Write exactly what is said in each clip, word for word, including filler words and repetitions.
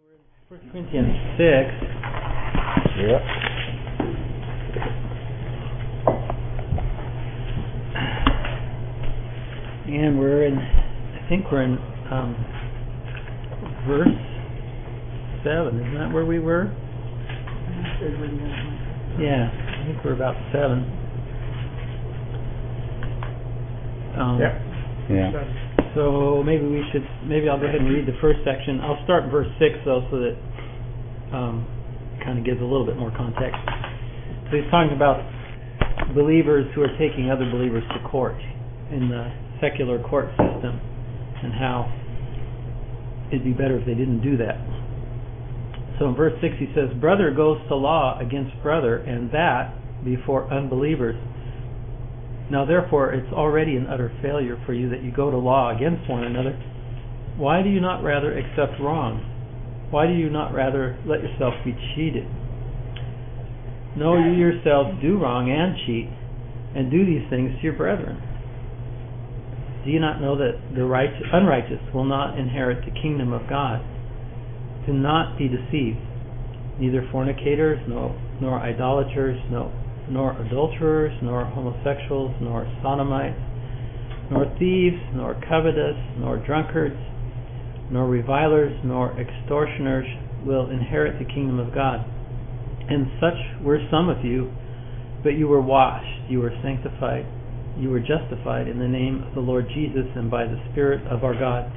First Corinthians six. Yep. And we're in, I think we're in um, verse seven. Isn't that where we were? Yeah, I think we're about seven. Um, Yep. Yeah. So maybe we should, maybe I'll go ahead and read the first section. I'll start in verse six though, so that um, it kind of gives a little bit more context. So he's talking about believers who are taking other believers to court in the secular court system, and how it'd be better if they didn't do that. So in verse six he says, "Brother goes to law against brother, and that before unbelievers. Now therefore it's already an utter failure for you that you go to law against one another. Why do you not rather accept wrong? Why do you not rather let yourself be cheated? No, you yourselves do wrong and cheat, and do these things to your brethren. Do you not know that the righteous, unrighteous will not inherit the kingdom of God? Do not be deceived. Neither fornicators, no, nor idolaters, no, nor adulterers, nor homosexuals, nor sodomites, nor thieves, nor covetous, nor drunkards, nor revilers, nor extortioners will inherit the kingdom of God. And such were some of you, but you were washed, you were sanctified, you were justified in the name of the Lord Jesus and by the Spirit of our God."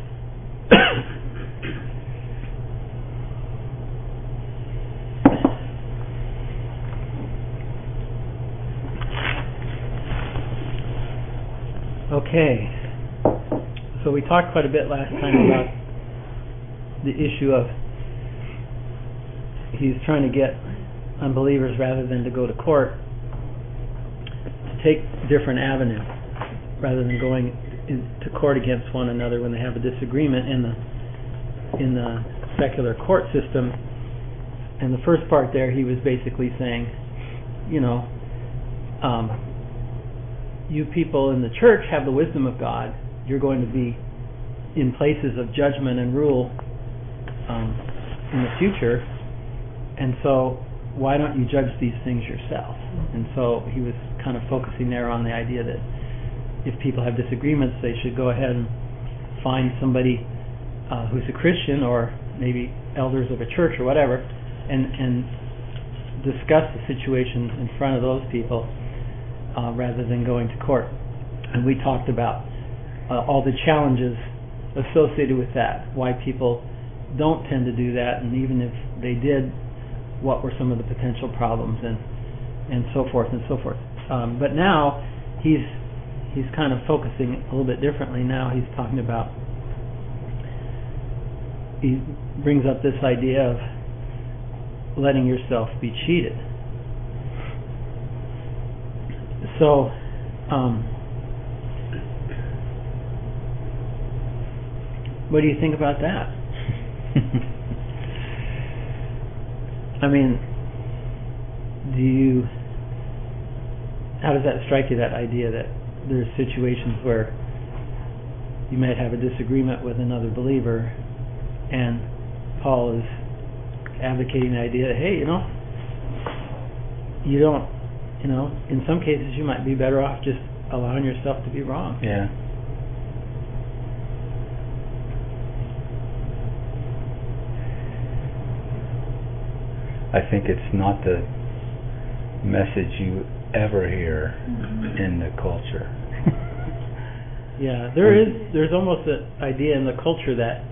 Okay, so we talked quite a bit last time about the issue of he's trying to get unbelievers, rather than to go to court, to take different avenues rather than going in, to court against one another when they have a disagreement in the in the secular court system. And the first part there, he was basically saying, you know, um, you people in the church have the wisdom of God. You're going to be in places of judgment and rule um, in the future, and so why don't you judge these things yourself? And so he was kind of focusing there on the idea that if people have disagreements, they should go ahead and find somebody uh, who's a Christian, or maybe elders of a church or whatever, and, and discuss the situation in front of those people, Uh, rather than going to court. And we talked about uh, all the challenges associated with that, why people don't tend to do that, and even if they did, what were some of the potential problems, and and so forth and so forth. Um, but now he's he's kind of focusing a little bit differently. Now he's talking about, he brings up this idea of letting yourself be cheated. So, um, what do you think about that? I mean, do you, how does that strike you, that idea that there's situations where you might have a disagreement with another believer, and Paul is advocating the idea that, hey, you know, you don't, You know, in some cases you might be better off just allowing yourself to be wrong. Yeah. I think it's not the message you ever hear mm-hmm. in the culture. Yeah, there is. There's almost an idea in the culture that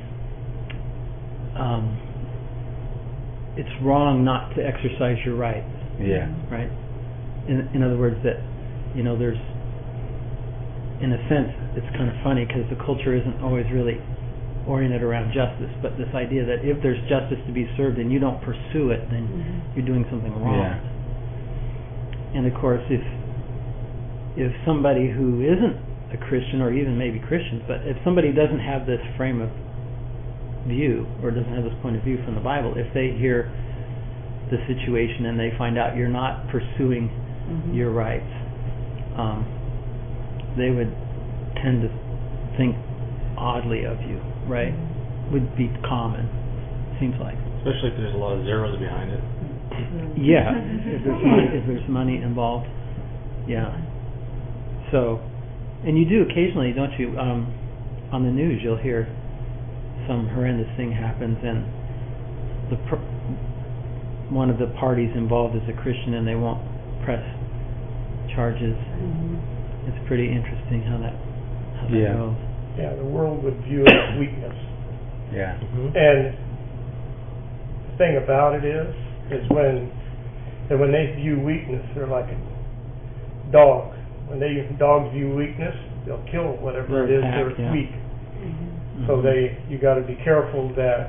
um, it's wrong not to exercise your rights. Yeah. Right. In, in other words, that, you know, there's, in a sense, it's kind of funny because the culture isn't always really oriented around justice, but this idea that if there's justice to be served and you don't pursue it, then mm-hmm. you're doing something wrong. Yeah. And of course, if if somebody who isn't a Christian, or even maybe Christians, but if somebody doesn't have this frame of view, or doesn't have this point of view from the Bible, if they hear the situation and they find out you're not pursuing mm-hmm. your rights, um, they would tend to think oddly of you, right? Mm-hmm. Would be common. seems like. Especially if there's a lot of zeros behind it. Yeah, if there's money, if there's money involved. Yeah. So, and you do occasionally, don't you? Um, on the news, you'll hear some horrendous thing happens, and the pr- one of the parties involved is a Christian, and they won't press charges. Mm-hmm. It's pretty interesting how that how that Yeah. goes. Yeah, the world would view it as weakness. Yeah. Mm-hmm. And the thing about it is, is when that when they view weakness, they're like a dog. When they dogs view weakness, they'll kill whatever They'll it is attack, they're yeah. weak. Mm-hmm. So they, you got to be careful that,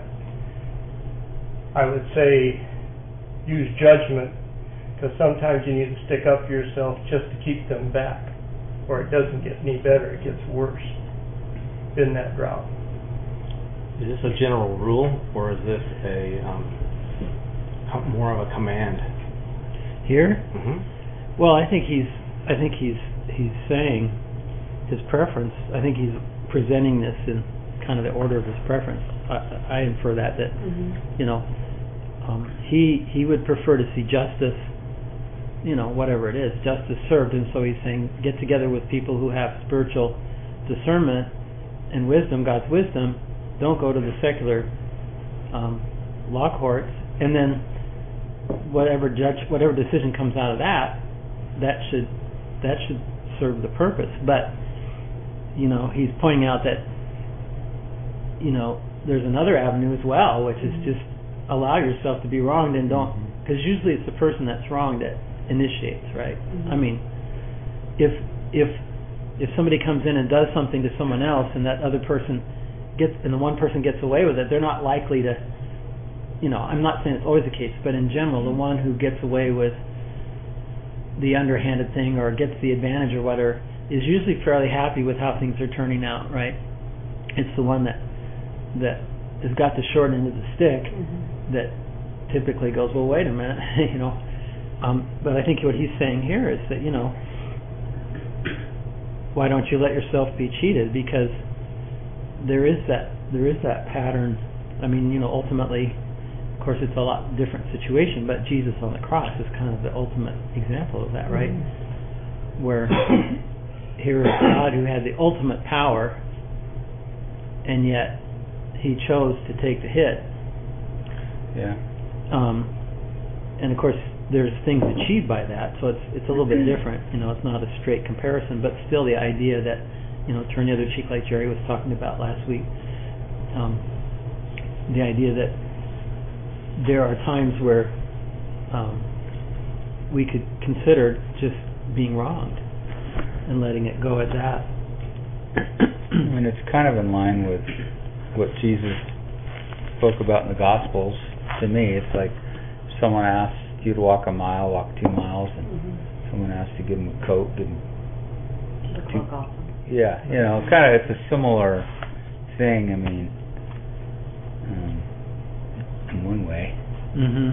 I would say, use judgment, because sometimes you need to stick up for yourself just to keep them back, or it doesn't get any better, it gets worse. Been that route. Is this a general rule, or is this a um, com- more of a command? Here? Mm-hmm. Well, I think he's I think he's he's saying his preference. I think he's presenting this in kind of the order of his preference. I, I infer that that mm-hmm. you know um, he he would prefer to see justice, you know, whatever it is, justice served, and so he's saying get together with people who have spiritual discernment and wisdom, God's wisdom. Don't go to the secular um, law courts, and then whatever judge, whatever decision comes out of that, that should that should serve the purpose. But you know, he's pointing out that you know there's another avenue as well, which is just allow yourself to be wronged and don't, because usually it's the person that's wronged that initiates, right? Mm-hmm. I mean, if if if somebody comes in and does something to someone else, and that other person gets, and the one person gets away with it, they're not likely to, you know, I'm not saying it's always the case, but in general, the one who gets away with the underhanded thing or gets the advantage or whatever is usually fairly happy with how things are turning out, right? It's the one that that has got the short end of the stick mm-hmm. that typically goes, well, wait a minute, you know. Um, but I think what he's saying here is that, you know, why don't you let yourself be cheated? Because there is that there is that pattern. I mean, you know, ultimately, of course, it's a lot different situation, but Jesus on the cross is kind of the ultimate example of that, right? Mm-hmm. Where here is God who had the ultimate power, and yet he chose to take the hit. Yeah. Um, and of course, there's things achieved by that, so it's it's a little bit different. You know, it's not a straight comparison, but still the idea that, you know, turn the other cheek, like Jerry was talking about last week. Um, the idea that there are times where um, we could consider just being wronged and letting it go at that. And it's kind of in line with what Jesus spoke about in the Gospels. To me, it's like someone asks you to walk a mile, walk two miles, and mm-hmm. someone asks to give them a coat, give them two. Yeah, you know, kind of, it's a similar thing. I mean, um, in one way. Mm-hmm.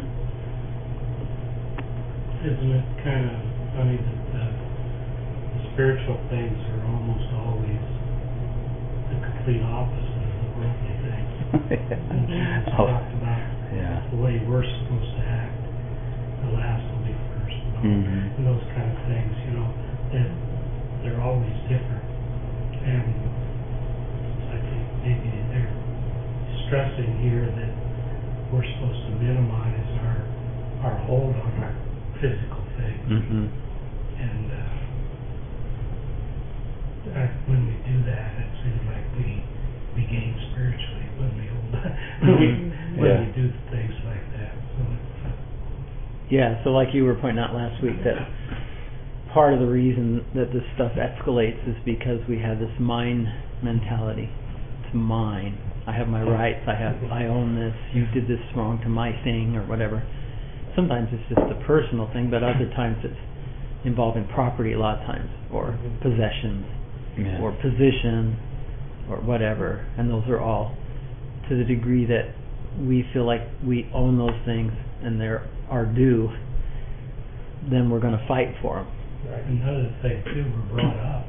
Isn't it kind of funny that the, the spiritual things are almost always the complete opposite of the worldly things? And Jesus oh, talked about yeah. the way we're supposed to act, the last will be first, you know, mm-hmm. and those kind of things, you know, that they're always different. And I think maybe they're stressing here that we're supposed to minimize our our hold on our physical things. Mm-hmm. And uh, I, when we do that, it seems like we we gain spiritually when we hold on, when we when yeah. we do things like that. So it's, uh, yeah. So like you were pointing out last week, that part of the reason that this stuff escalates is because we have this mine mentality. It's mine. I have my rights. I have. I own this. You did this wrong to my thing, or whatever. Sometimes it's just a personal thing, but other times it's involving property. A lot of times, or possessions, yeah. or position, or whatever. And those are all to the degree that we feel like we own those things and they're our due. Then we're going to fight for them. Right. Another thing too, we're brought up,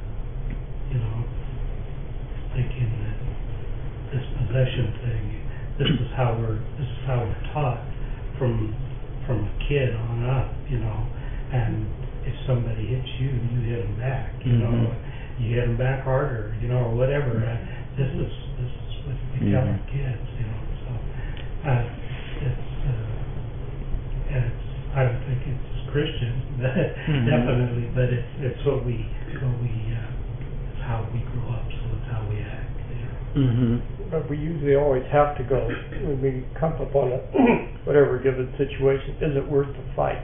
you know, thinking that this possession thing, this is how we're this is how we're taught from from a kid on up, you know. And if somebody hits you, you hit them back, you Mm-hmm. know. You hit them back harder, you know, or whatever. Uh, this is this is what we tell Mhm. our kids, you know. So uh, it's uh, and it's I don't think it's Christian, Mhm. definitely, but it's it's what we what we uh, it's how we grew up, so it's how we act. You know? Mhm. But we usually always have to go when we come upon a whatever given situation. Is it worth the fight?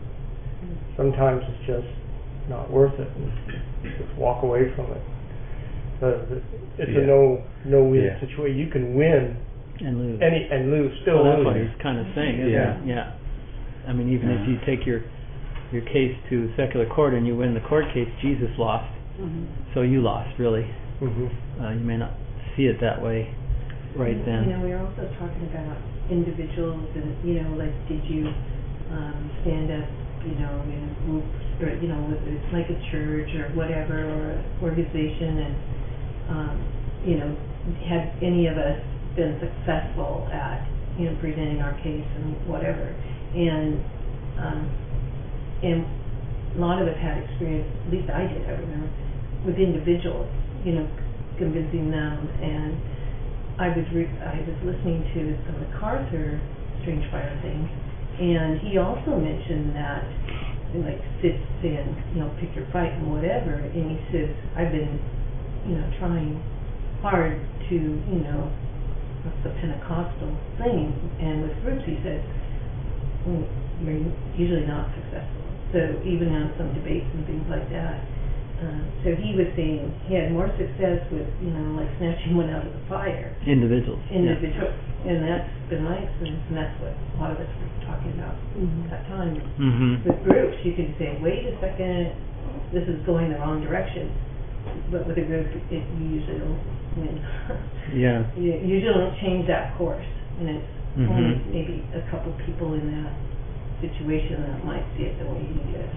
Sometimes it's just not worth it, and just walk away from it. Because it's Yeah. a no no win Yeah. situation. You can win And lose. any and lose, still Well, that's lose. what he's kind of saying, isn't Yeah. it? Yeah. I mean, even if Uh-huh. you take your your case to secular court and you win the court case, Jesus lost, so you lost, really. Mhm. Uh, you may not see it that way right then. You know, we were also talking about individuals and, you know, like, did you um, stand up, you know, in a group, or, you know, with it's like a church or whatever, or an organization, and, um, you know, have any of us been successful at, you know, presenting our case and whatever. And, um, and a lot of us had experience, at least I did, I remember, with individuals, you know, convincing them. And I was re- I was listening to the MacArthur Strange Fire thing, and he also mentioned that, like, sit saying, you know, pick your fight and whatever. And he says, I've been, you know, trying hard to, you know, what's the Pentecostal thing, and with groups, he said, well, you're usually not successful. So even on some debates and things like that. Uh, so he was saying he had more success with, you know, like snatching one out of the fire. Individuals. Individuals. Yeah. And that's been my experience, and that's what a lot of us were talking about Mhm. at that time. Mm-hmm. With groups, you can say, wait a second, this is going the wrong direction. But with a group, it, you usually don't win. Yeah. You usually don't change that course. And it's Mhm. only maybe a couple people in that situation that might see it the way he did.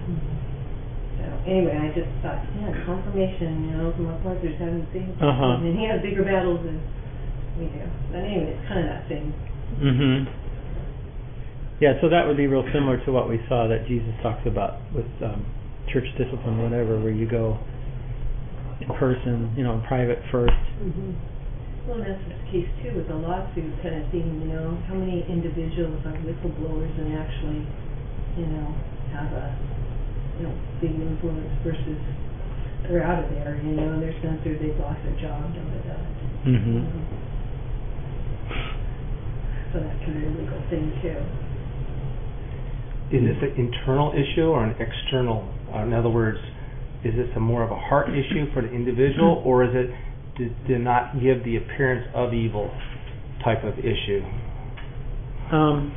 So anyway, I just thought, yeah, confirmation, you know, from our brothers having the same Uh-huh. and he has bigger battles than we do. But anyway, it's kind of that same. Mm-hmm. Yeah, so that would be real similar to what we saw that Jesus talks about with um, church discipline, whatever, where you go in person, you know, in private first. Mm-hmm. Well, and that's the case too with the lawsuit kind of thing, you know, how many individuals are whistleblowers and actually, you know, have a, you know, big influence versus they're out of there, you know, they're censored, they've lost their job, da da da. Mm-hmm. You know. So that can be a legal thing too. Is this an internal issue or an external? Uh, in other words, is this a more of a heart issue for the individual, or is it to, to not give the appearance of evil type of issue? Um,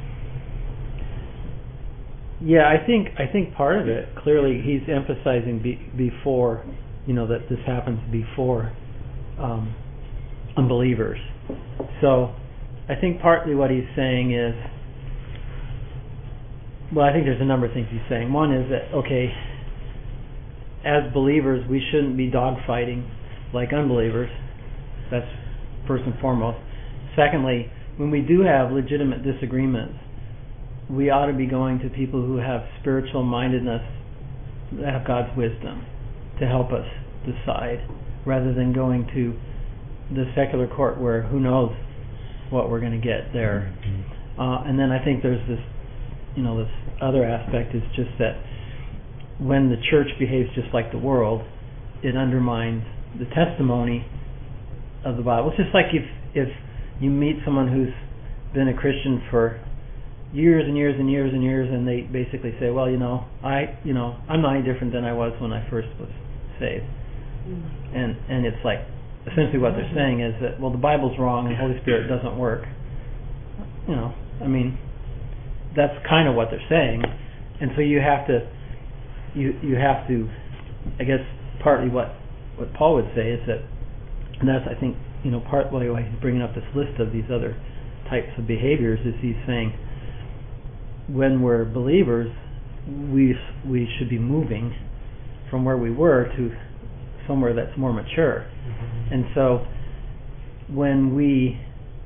yeah, I think I think part of it, clearly he's emphasizing be, before, you know, that this happens before um, unbelievers. So I think partly what he's saying is, well, I think there's a number of things he's saying. One is that, okay, as believers, we shouldn't be dogfighting like unbelievers. That's first and foremost. Secondly, when we do have legitimate disagreements, we ought to be going to people who have spiritual mindedness, that have God's wisdom, to help us decide, rather than going to the secular court where who knows what we're going to get there. Mm-hmm. Uh, and then I think there's this, you know, this other aspect is just that when the church behaves just like the world, it undermines the testimony of the Bible. It's just like if if you meet someone who's been a Christian for years and years and years and years, and they basically say, well, you know, I, you know, I'm not any different than I was when I first was saved. Mm-hmm. And and it's like, essentially what they're saying is that, well, the Bible's wrong and the Holy Spirit doesn't work. You know, I mean, that's kind of what they're saying. And so you have to, you you have to, I guess, partly what, what Paul would say is that, and that's, I think, you know, partly why he's bringing up this list of these other types of behaviors, is he's saying, when we're believers, we we should be moving from where we were to somewhere that's more mature. Mm-hmm. And so when we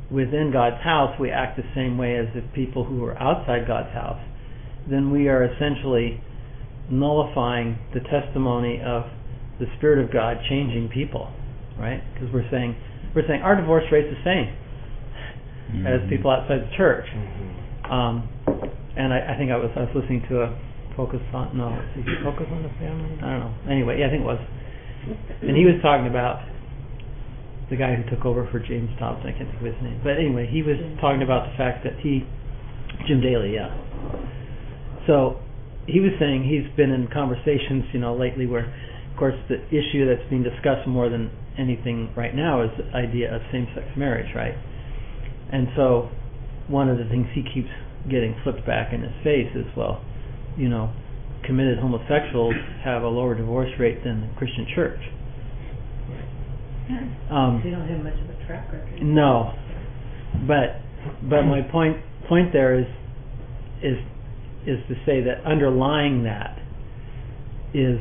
within God's house we act the same way as if people who are outside God's house, then we are essentially nullifying the testimony of the Spirit of God changing people, right? Because we're saying we're saying our divorce rate's the same mm-hmm. as people outside the church. Mm-hmm. Um, and I, I think I was I was listening to a focus on no, did you focus on the family? I don't know. Anyway, yeah, I think it was. And he was talking about the guy who took over for James Thompson. I can't think of his name, but anyway, he was talking about the fact that he, Jim Daly, yeah. So he was saying he's been in conversations, you know, lately where, of course, the issue that's being discussed more than anything right now is the idea of same-sex marriage, right? And so one of the things he keeps getting flipped back in his face is, well, you know, committed homosexuals have a lower divorce rate than the Christian church. Um, they don't have much of a track record. No, but but my point point there is is is to say that underlying that is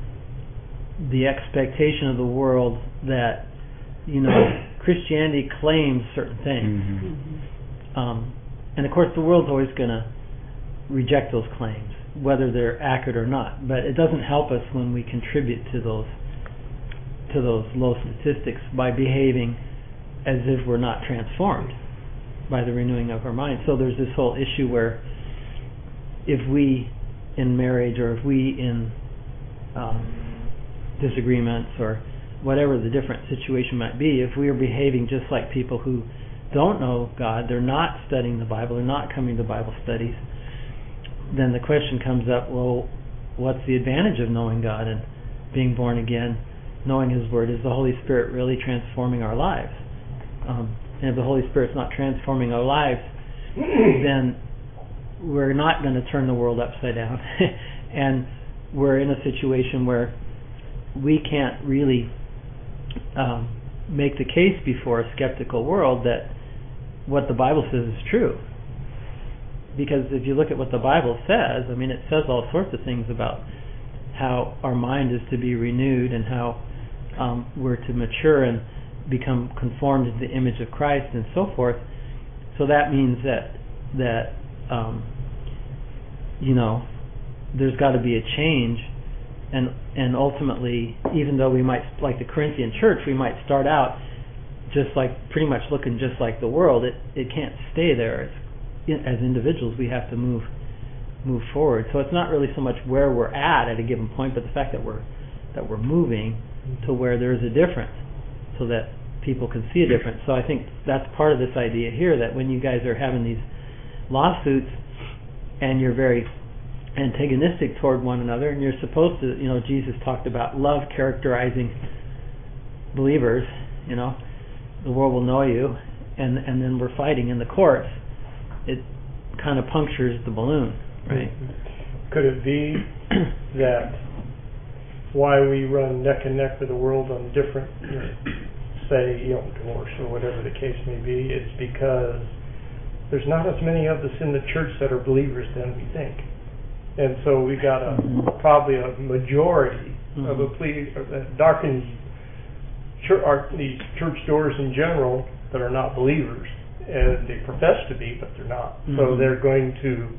the expectation of the world that, you know, Christianity claims certain things. Mm-hmm. Um, and of course the world's always going to reject those claims, whether they're accurate or not. But it doesn't help us when we contribute to those to those low statistics by behaving as if we're not transformed by the renewing of our mind. So there's this whole issue where if we in marriage or if we in um, disagreements or whatever the different situation might be, if we are behaving just like people who don't know God, they're not studying the Bible, they're not coming to Bible studies, then the question comes up, well, what's the advantage of knowing God and being born again, knowing His Word? Is the Holy Spirit really transforming our lives? Um, and if the Holy Spirit's not transforming our lives, then we're not going to turn the world upside down. And we're in a situation where we can't really um, make the case before a skeptical world that what the Bible says is true. Because if you look at what the Bible says, I mean, it says all sorts of things about how our mind is to be renewed and how um, we're to mature and become conformed to the image of Christ and so forth. So that means that that um, you know, there's got to be a change, and and ultimately, even though we might, like the Corinthian church, we might start out just like pretty much looking just like the world. It it can't stay there. It's, as individuals, we have to move move forward. So it's not really so much where we're at at a given point, but the fact that we're that we're moving to where there's a difference, so that people can see a difference. So I think that's part of this idea here, that when you guys are having these lawsuits and you're very antagonistic toward one another, and you're supposed to, you know, Jesus talked about love characterizing believers, you know, the world will know you, and and then we're fighting in the courts. It kind of punctures the balloon, right? Could it be that why we run neck and neck with the world on different, you know, say, you know, divorce or whatever the case may be, it's because there's not as many of us in the church that are believers than we think. And so we got a mm-hmm. probably a majority mm-hmm. of a plea that darkens church, our, these church doors in general that are not believers, and they profess to be, but they're not. Mm-hmm. So they're going to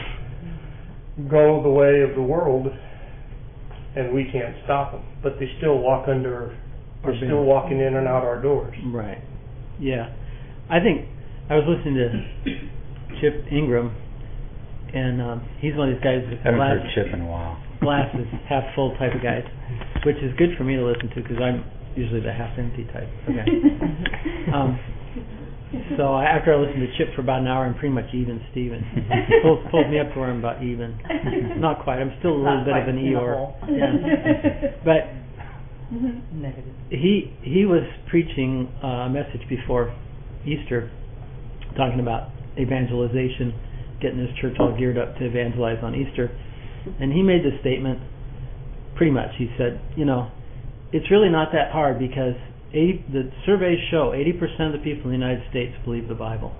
go the way of the world, and we can't stop them. But they still walk under. They're still walking in and out our doors. Right. Yeah. I think I was listening to Chip Ingram, and um, he's one of these guys with haven't glasses, heard Chip in a while. glasses, half full type of guys, which is good for me to listen to because I'm usually the half empty type. Okay. um, so I, after I listened to Chip for about an hour, I'm pretty much even Steven. pulls, pulls me up to where I'm about even. Not quite. I'm still a little Not bit of an Eeyore. Yeah. But Negative. he he was preaching uh, a message before Easter, talking about evangelization, getting his church all geared up to evangelize on Easter, and he made this statement. Pretty much, he said, you know, it's really not that hard because eighty, the surveys show eighty percent of the people in the United States believe the Bible.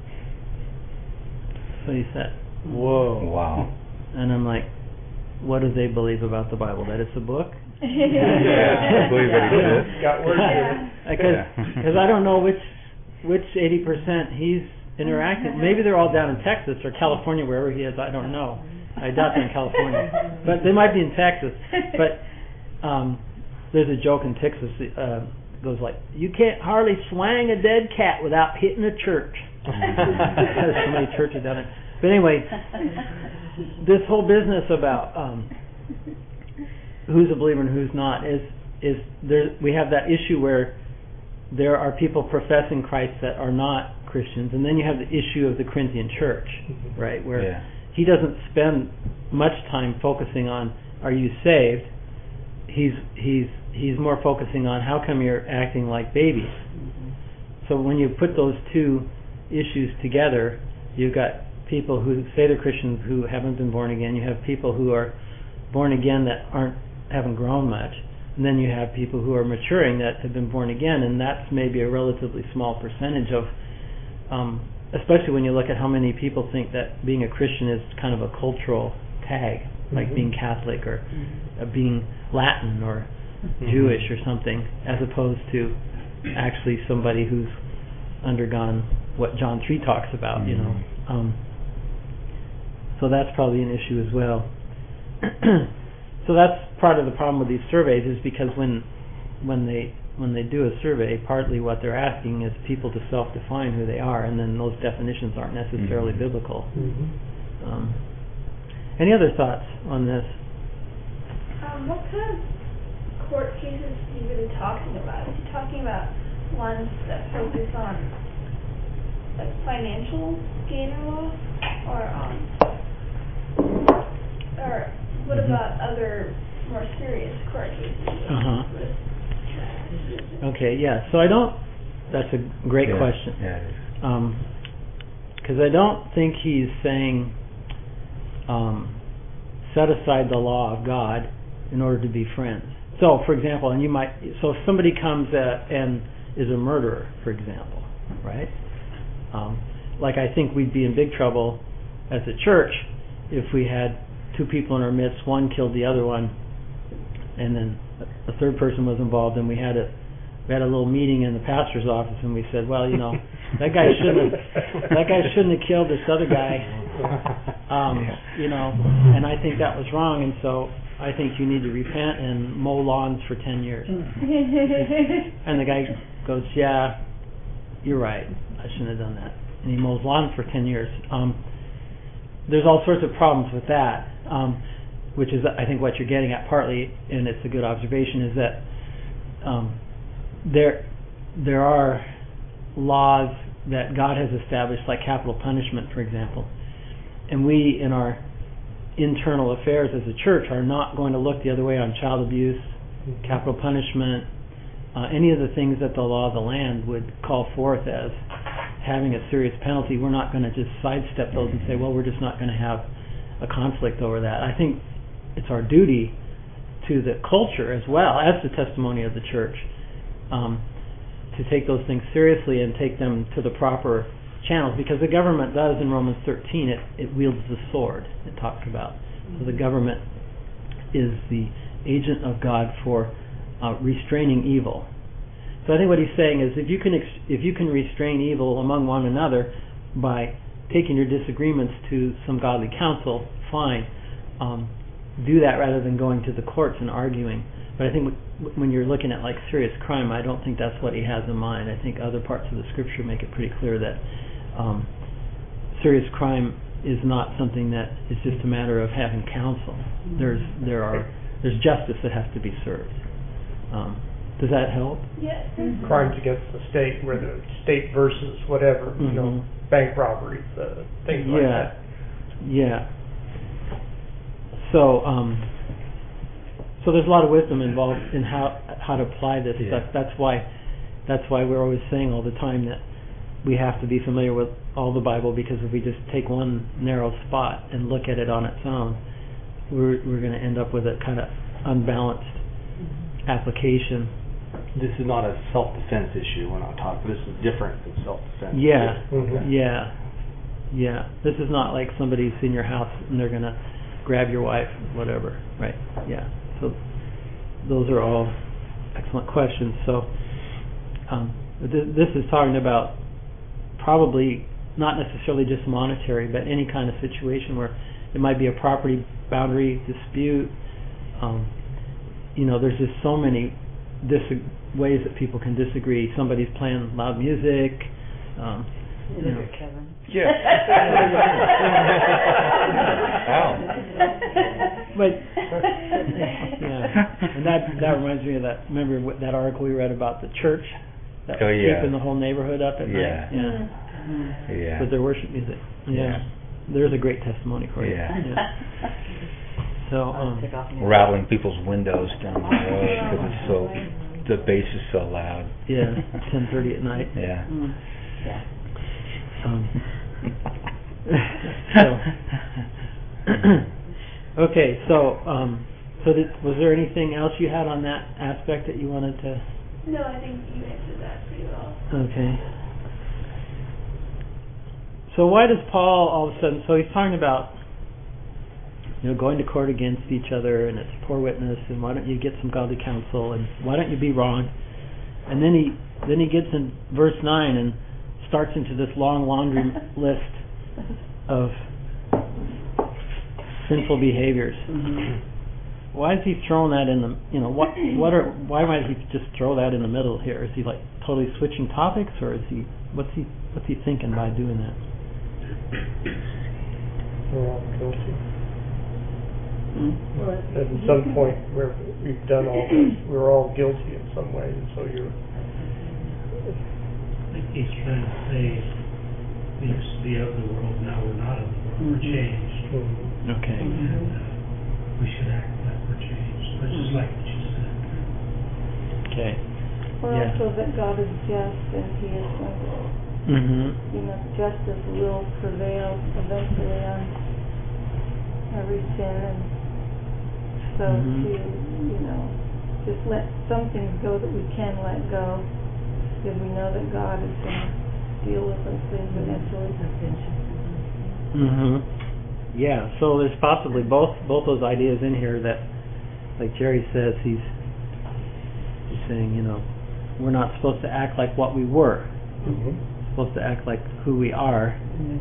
So he said, whoa, wow, and I'm like, what do they believe about the Bible? That it's a book? Yeah, I believe it exists. Got words in it. Because I don't know which which eighty percent he's interacting. Maybe they're all down in Texas or California, wherever he is. I don't know. I doubt they're in California, but they might be in Texas. But um, there's a joke in Texas. Uh, goes like, "You can't hardly swang a dead cat without hitting a church." There's so many churches down there. But anyway, this whole business about um, who's a believer and who's not is is there. We have that issue where there are people professing Christ that are not Christians, and then you have the issue of the Corinthian church, right, where Yeah. he doesn't spend much time focusing on are you saved. He's he's he's more focusing on how come you're acting like babies. So when you put those two issues together, you've got people who say they're Christians who haven't been born again. You have people who are born again that aren't haven't grown much, and then you have people who are maturing that have been born again, and that's maybe a relatively small percentage of. Um, especially when you look at how many people think that being a Christian is kind of a cultural tag, like Mhm. being Catholic or uh, being Latin or Mhm. Jewish or something, as opposed to actually somebody who's undergone what John three talks about, you know. Um, so that's probably an issue as well. So that's part of the problem with these surveys, is because when when they when they do a survey, partly what they're asking is people to self-define who they are, and then those definitions aren't necessarily Mhm. biblical. Mhm. Um, any other thoughts on this? Um, what kind of court cases have you been talking about? Is he talking about ones that focus on like financial gain or loss, or um, or what Mhm. about other more serious court cases? Uh-huh. With Okay, yeah. So I don't. That's a great Yeah. question. Yeah, it is. Um, because I don't think he's saying um, set aside the law of God in order to be friends. So, for example, and you might. So, if somebody comes uh, and is a murderer, for example, right? Um, like I think we'd be in big trouble as a church if we had two people in our midst. One killed the other one, and then a third person was involved, and we had a we had a little meeting in the pastor's office, and we said, well, you know, that guy shouldn't have that guy shouldn't have killed this other guy, um, you know, and I think that was wrong, and so I think you need to repent and mow lawns for ten years. And the guy goes, yeah, you're right, I shouldn't have done that, and he mows lawns for ten years. Um, there's all sorts of problems with that. Um, which is, I think, what you're getting at partly, and it's a good observation, is that um, there there are laws that God has established, like capital punishment, for example, and we, in our internal affairs as a church, are not going to look the other way on child abuse, capital punishment, uh, any of the things that the law of the land would call forth as having a serious penalty. We're not going to just sidestep those and say, well, we're just not going to have a conflict over that. I think it's our duty to the culture as well as the testimony of the church um, to take those things seriously and take them to the proper channels, because the government does in Romans thirteen, it, it wields the sword, it talks about. So the government is the agent of God for uh, restraining evil. So I think what he's saying is if you can ex- if you can restrain evil among one another by taking your disagreements to some godly counsel, fine. Um, do that rather than going to the courts and arguing. But I think w- when you're looking at like serious crime, I don't think that's what he has in mind. I think other parts of the scripture make it pretty clear that um, serious crime is not something that is just a matter of having counsel. There's there are there's justice that has to be served. Um, does that help? yes. Crimes against the state, where the state versus whatever, you know, Mhm. bank robberies, uh, things like Yeah. that. Yeah. So, um, so there's a lot of wisdom involved in how how to apply this Yeah. stuff. That's why, that's why we're always saying all the time that we have to be familiar with all the Bible, because if we just take one narrow spot and look at it on its own, we're we're going to end up with a kind of unbalanced application. This is not a self-defense issue. We're not talking. This is different than self-defense. Yeah, Mhm. yeah, yeah. This is not like somebody's in your house and they're going to grab your wife, whatever, right? Yeah. So those are all excellent questions. So um, th- this is talking about probably not necessarily just monetary, but any kind of situation where it might be a property boundary dispute. Um, you know, there's just so many dis- ways that people can disagree. Somebody's playing loud music. Um, you know. Kevin. Yeah. Ow. But yeah, and that that reminds me of that. Remember what, that article we read about the church that Oh, was yeah. keeping the whole neighborhood up at Yeah. night. Yeah, Yeah. with their worship music. Yeah. Yeah. There's a great testimony for you. Yeah. So um, Rattling people's windows down the road because it's so, the bass is so loud. yeah, ten thirty at night. Yeah. Um, so, okay, so um, so did, was there anything else you had on that aspect that you wanted to? No, I think you answered that pretty well. Okay. So why does Paul all of a sudden? So he's talking about, you know, going to court against each other, and it's poor witness, and why don't you get some godly counsel, and why don't you be wrong? And then he then he gets in verse nine and starts into this long laundry list of sinful behaviors. Mm-hmm. Why is he throwing that in the, you know, what what are why might he just throw that in the middle here? Is he like totally switching topics, or is he what's he what's he thinking by doing that? We're all guilty. Well, At some point where we've done all this, we're all guilty in some way, and so you're. I think he's trying to say we used to be of the world, now we're not of the world, we're Mhm. changed. Mhm. Okay. And uh, we should act like we're changed. That's just like what you said. Okay. Or Yeah. also that God is just and He is going to, Mhm. you know, justice will prevail eventually on every sin, and so Mhm. to, you know, just let some things go that we can let go, because we know that God is going to deal with those things eventually. Mhm. Yeah. So there's possibly both both those ideas in here that, like Jerry says, he's he's saying, you know, we're not supposed to act like what we were. Mhm. We're supposed to act like who we are.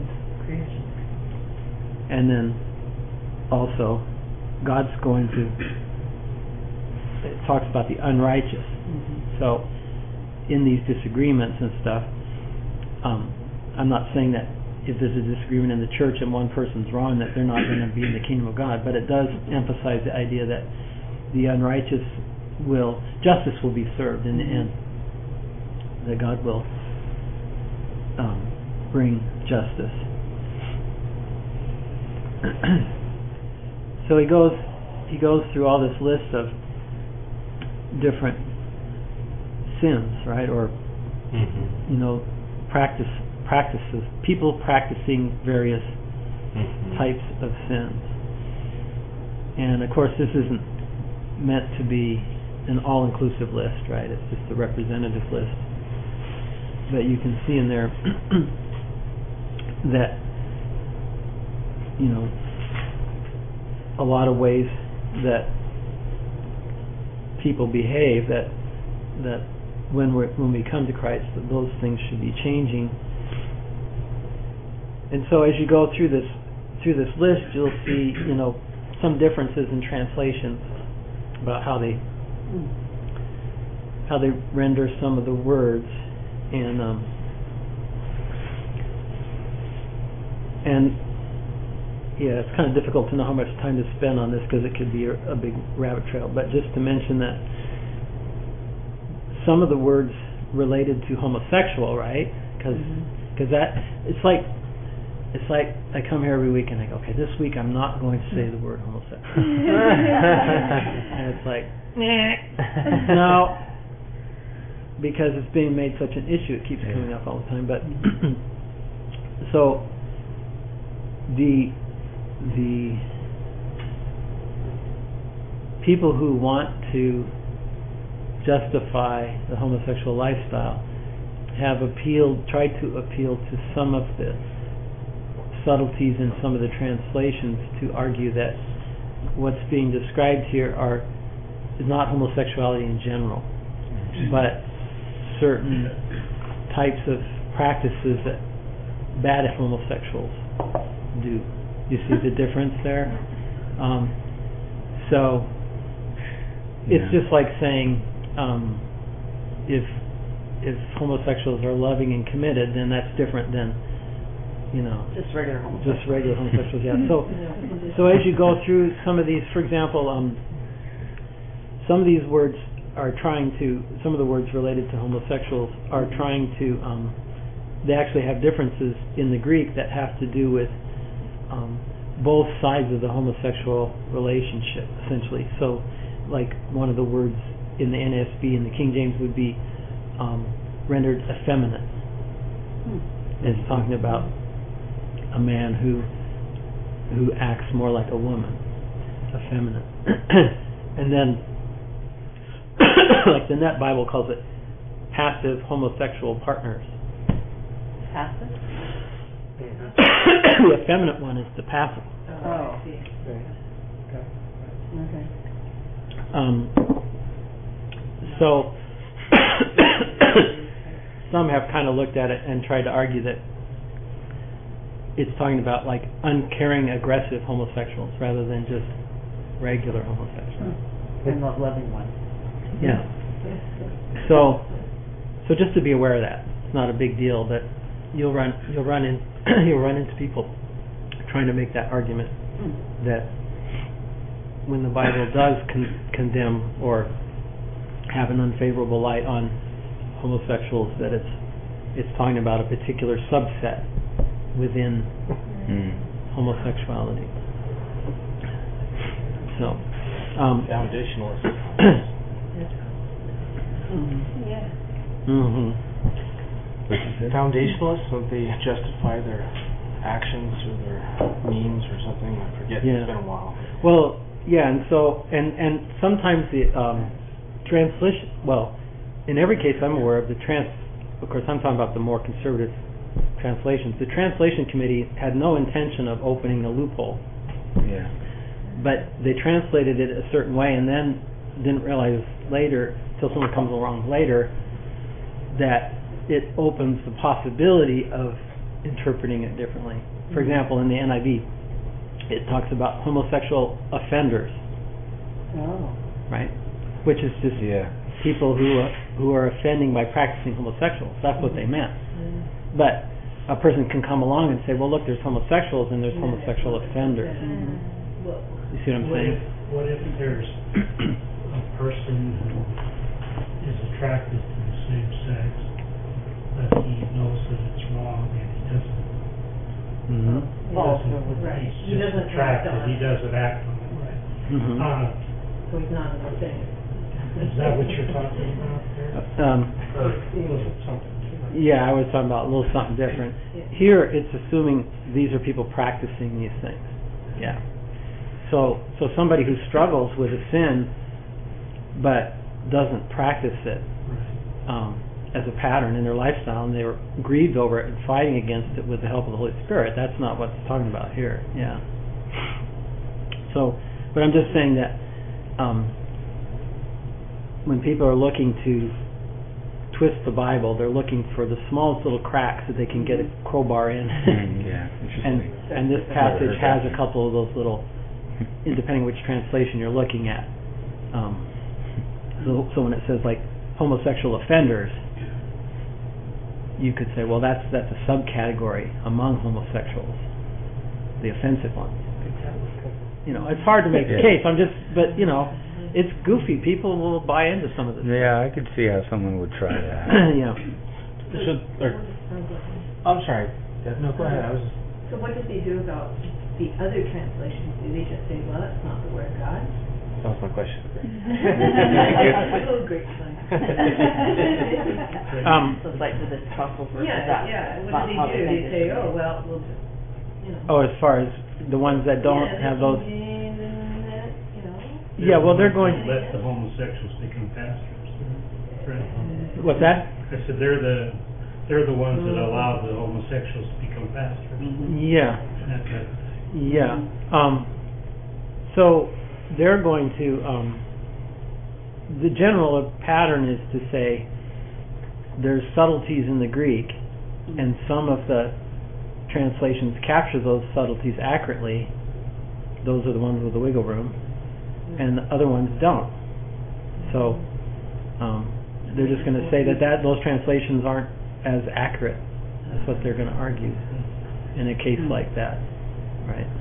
And then also, God's going to. It talks about the unrighteous. Mm-hmm. So, in these disagreements and stuff, um, I'm not saying that if there's a disagreement in the church and one person's wrong, that they're not going to be in the kingdom of God. But it does emphasize the idea that the unrighteous will, justice will be served in the end. That God will um, bring justice. So he goes, he goes through all this list of different sins, right? Or Mm-hmm. you know, practice practices, people practicing various Mm-hmm. types of sins. And of course, this isn't meant to be an all-inclusive list, right? It's just a representative list. But you can see in there that, you know, a lot of ways that people behave, that that when we when we come to Christ, that those things should be changing. And so, as you go through this through this list, you'll see, you know, some differences in translations about how they how they render some of the words, and um, and yeah, it's kind of difficult to know how much time to spend on this because it could be a, a big rabbit trail. But just to mention that some of the words related to homosexual, right? Because because that it's like it's like I come here every week and I go, okay, this week I'm not going to say the word homosexual, and it's like, no, because it's being made such an issue, it keeps coming up all the time. But so the the people who want to justify the homosexual lifestyle have appealed, tried to appeal to some of the subtleties in some of the translations to argue that what's being described here are is not homosexuality in general, but certain types of practices that bad homosexuals do. You see the difference there? Um, so it's Yeah. just like saying um, if if homosexuals are loving and committed, then that's different than, you know, Just regular homosexuals. just regular homosexuals. Yeah. So so as you go through some of these, for example, um, some of these words are trying to, some of the words related to homosexuals are trying to, um, they actually have differences in the Greek that have to do with um, both sides of the homosexual relationship, essentially. So, like one of the words in the N A S B and the King James would be um, rendered effeminate. It's talking about a man who who acts more like a woman, effeminate. And then, like the Net Bible calls it, passive homosexual partners. Passive? The effeminate one is the passive. Oh, Oh. I see. Okay. Um, so some have kind of looked at it and tried to argue that it's talking about like uncaring, aggressive homosexuals rather than just regular homosexuals. And the loving one. Yeah. So, so just to be aware of that, it's not a big deal. But you'll run, you'll run in, you'll run into people trying to make that argument that when the Bible does con- condemn or have an unfavorable light on homosexuals, that it's it's talking about a particular subset within Mm. homosexuality. So, um, Foundationalists. Yeah. mhm. Foundationalists, don't they justify their actions or their means or something? I forget. Yeah. It's been a while. Well, yeah, and so and and sometimes the um, translation. Well, in every case, I'm aware of the trans. Of course, I'm talking about the more conservative translations. The translation committee had no intention of opening a loophole, Yeah. but they translated it a certain way, and then didn't realize later, till someone comes along later, that it opens the possibility of interpreting it differently. For example, in the N I V, it talks about homosexual offenders, Oh. right? Which is just Yeah. people who are, who are offending by practicing homosexuals. That's what they meant. But a person can come along and say, well, look, there's homosexuals and there's homosexual offenders. Well, You see what I'm What saying? if, what if there's a person who is attracted to the same sex, but he knows that it's wrong and he doesn't, Mm-hmm. he Follow doesn't, through with it. Right. he's He just doesn't act attracted, on he it. doesn't act on it, right? Mm-hmm. Uh, so he's not an offender. is that what you're talking about there? Um, Or was it something different? yeah, I was talking about a little something different. Yeah. Here, it's assuming these are people practicing these things. Yeah. So, so somebody who struggles with a sin, but doesn't practice it Right. um, as a pattern in their lifestyle, and they're grieved over it and fighting against it with the help of the Holy Spirit. That's not what it's talking about here. Yeah. So, but I'm just saying that um, when people are looking to twist the Bible, they're looking for the smallest little cracks that they can get a crowbar in. Mm, yeah. and Interesting. and this Never passage heard has that. a couple of those little, in depending which translation you're looking at. Um, so, so when it says like homosexual offenders, you could say, well, that's that's a subcategory among homosexuals, the offensive ones. You know, it's hard to make the Yeah. case. I'm just, but you know, it's goofy. People will buy into some of this. Yeah, I could see how someone would try that. yeah. So, or, I'm sorry. Yeah, no, go ahead. I was. So what does he do about the other translations? Do they just say, well, that's not the word of God? That was my question. Oh, great fun. Um, So it's like with this gospel verse, Yeah, that, yeah, that's what not do they how do? they They think say, it oh, should be. well, we'll just, you know. oh, as far as the ones that don't Yeah, have the those. King James and that, you know. Yeah, well, they're going. Let the homosexuals become pastors. Right. What's that? I said, they're the, they're the ones that allow the homosexuals to become pastors. Mhm. Yeah. That kind of thing. Yeah. Um, so they're going to. Um, the general pattern is to say there's subtleties in the Greek, and some of the translations capture those subtleties accurately, those are the ones with the wiggle room, and the other ones don't. So um, they're just going to say that, that those translations aren't as accurate. That's what they're going to argue in a case like that, right?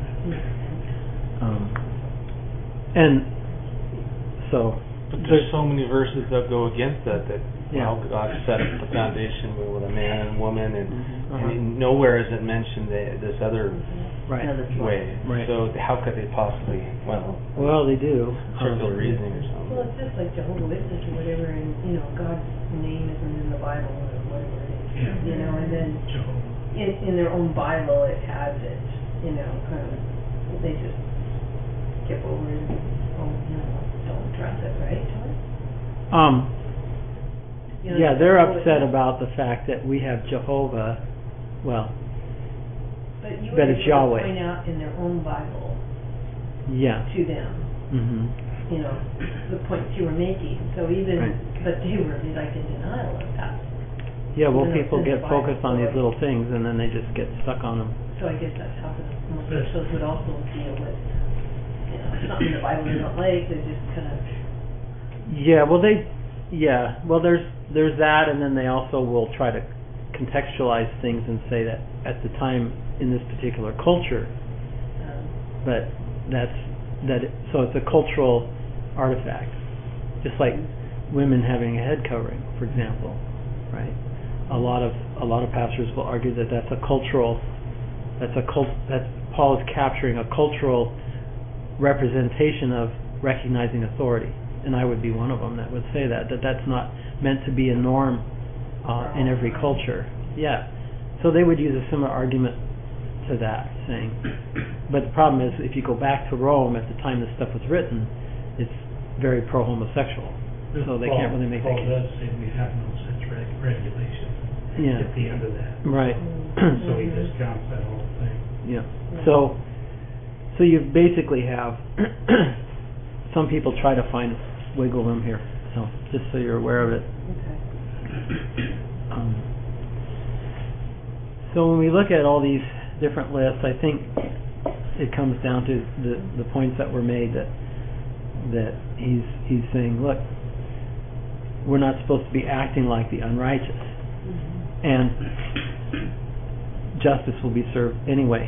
Um, and so but there's so many verses that go against that. That yeah. well, God set up the foundation with a man and woman, and, uh-huh. and nowhere is it mentioned the, this other right. way. Right. So how could they possibly? Well, well, they do circular um, reasoning or something. Well, it's just like Jehovah's Witness or whatever, and you know, God's name isn't in the Bible or whatever it is, Yeah. you know, and then Jehovah. in in their own Bible it has it, you know, kind of, they just skip over it and, oh, you know, don't trust it, right? Um. You know, Yeah, they're Jehovah's upset Witness. about the fact that we have Jehovah. Well, But you that were it's able Yahweh. to point out in their own Bible yeah. to them, Mm-hmm. you know, the points you were making. So even, Right. but they were like in denial of that. Yeah, well, Even though people it's in get the Bible, focused on so these I- little things, and then they just get stuck on them. So I guess that's how the homosexuals would also deal with, you know, something in the Bible they don't like, they just kind of. Yeah, well, they, yeah, well, there's there's that, and then they also will try to contextualize things and say that at the time in this particular culture, Um, but that's that. It, so it's a cultural artifact, just like women having a head covering, for example, right? A lot of a lot of pastors will argue that that's a cultural, that's a cult, that Paul is capturing a cultural representation of recognizing authority, and I would be one of them that would say that that that's not meant to be a norm uh, in every culture. Yeah, so they would use a similar argument to that, saying, but the problem is if you go back to Rome at the time this stuff was written, it's very pro-homosexual, so they Paul, can't really make Paul that case. does say we have no such reg- regulation Yeah. at the end of that. Right. So he discounts that whole thing. Yeah. So, so you basically have some people try to find wiggle room here. So just so you're aware of it. okay. Um, so when we look at all these different lists, I think it comes down to the the points that were made that that he's he's saying, look, we're not supposed to be acting like the unrighteous, Mm-hmm. and justice will be served anyway.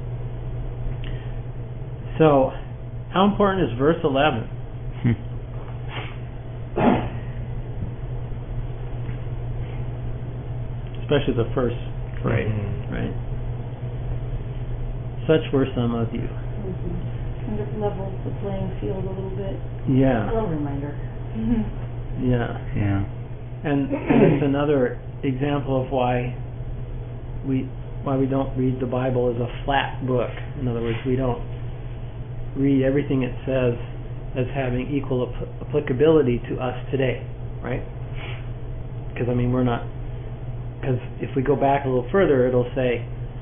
So, how important is verse eleven? Especially the first phrase, Mhm. right? Such were some of you. Mm-hmm. Kind of levels the playing field a little bit. Yeah, little reminder. yeah. Yeah. And, and it's another example of why we why we don't read the Bible as a flat book. In other words, we don't read everything it says as having equal ap- applicability to us today, right? Because I mean, we're not. Because if we go back a little further, it'll say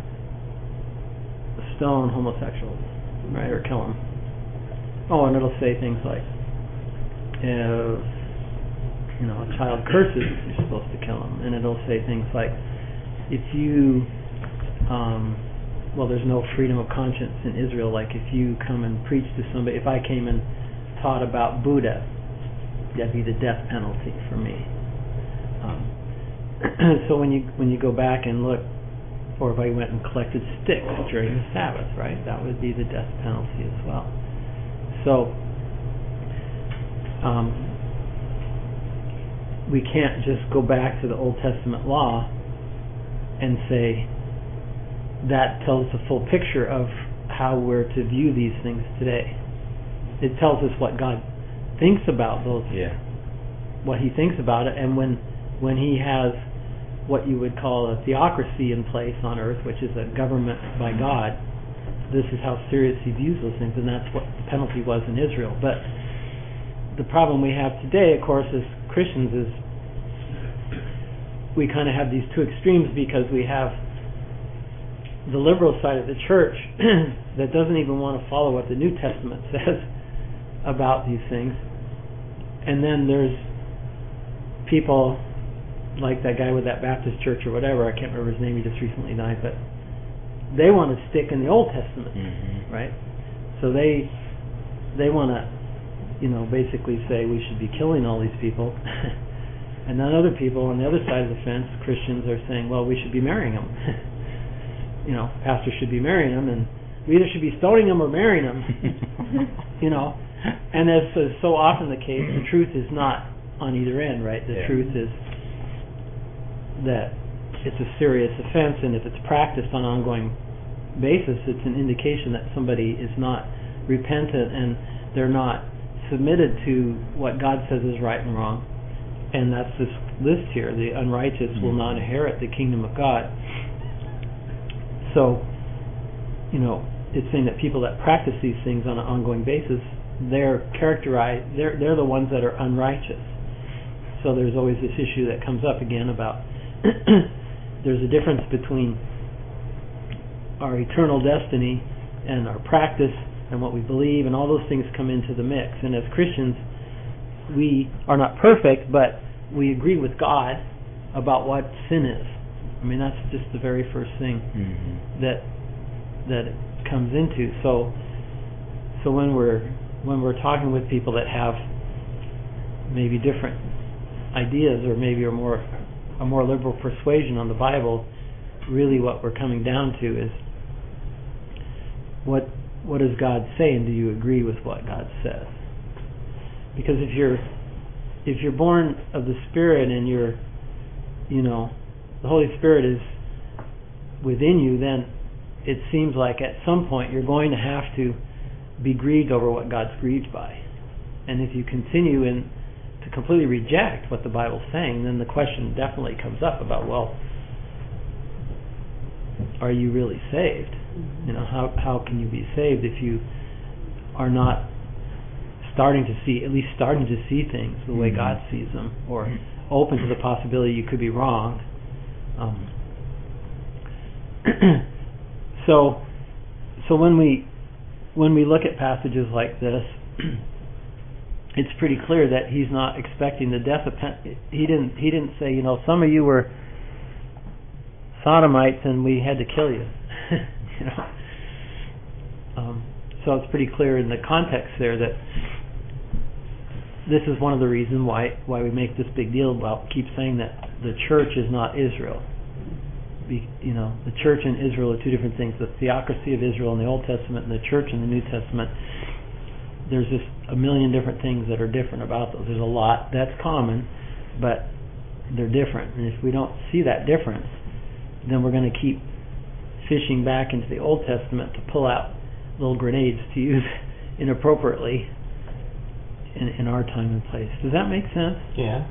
stone homosexuals, right, or kill them. Oh, and it'll say things like, if you know a child curses, you're supposed to kill him, and it'll say things like, if you, um, well, there's no freedom of conscience in Israel. Like if you come and preach to somebody, if I came and taught about Buddha, that'd be the death penalty for me. Um, so when you when you go back and look, or if I went and collected sticks during the Sabbath, right, that would be the death penalty as well. So um, we can't just go back to the Old Testament law and say that tells the full picture of how we're to view these things today. It tells us what God thinks about those, Yeah. what He thinks about it, and when when He has what you would call a theocracy in place on earth, which is a government by God, this is how serious He views those things, and that's what the penalty was in Israel. But the problem we have today, of course, as Christians, is we kind of have these two extremes, because we have the liberal side of the church that doesn't even want to follow what the New Testament says about these things, and then there's people like that guy with that Baptist church or whatever, I can't remember his name, he just recently died, but they want to stick in the Old Testament, Mhm. right? So they they want to, you know, basically say we should be killing all these people, and then other people on the other side of the fence, Christians, are saying, well, we should be marrying them. You know, pastors should be marrying them, and we either should be stoning them or marrying them. You know, and as is so often the case, the truth is not on either end, right? The Yeah. truth is that it's a serious offense, and if it's practiced on an ongoing basis, it's an indication that somebody is not repentant and they're not submitted to what God says is right and wrong. And that's this list here: the unrighteous will not inherit the kingdom of God. So, you know, it's saying that people that practice these things on an ongoing basis, they're characterized, they're they're the ones that are unrighteous. So there's always this issue that comes up again about there's a difference between our eternal destiny and our practice and what we believe, and all those things come into the mix. And as Christians, we are not perfect, but we agree with God about what sin is. I mean, that's just the very first thing Mhm. that that it comes into. So, so when we're when we're talking with people that have maybe different ideas, or maybe are more a more liberal persuasion on the Bible, really what we're coming down to is what what does God say, and do you agree with what God says? Because if you're if you're born of the Spirit and you're, you know, the Holy Spirit is within you, then it seems like at some point you're going to have to be grieved over what God's grieved by. And if you continue in to completely reject what the Bible's saying, then the question definitely comes up about, well, are you really saved? You know, how how can you be saved if you are not starting to see, at least starting to see things the way Mhm. God sees them, or open to the possibility you could be wrong? Um, so, so when we when we look at passages like this, it's pretty clear that he's not expecting the death of pen- he didn't he didn't say, you know, some of you were sodomites and we had to kill you. You know, um, so it's pretty clear in the context there that this is one of the reasons why why we make this big deal about keep saying that the church is not Israel. Be, you know, the church and Israel are two different things. The theocracy of Israel in the Old Testament and the church in the New Testament, there's just a million different things that are different about those. There's a lot that's common, but they're different. And if we don't see that difference, then we're going to keep fishing back into the Old Testament to pull out little grenades to use inappropriately in, in our time and place. Does that make sense? Yeah.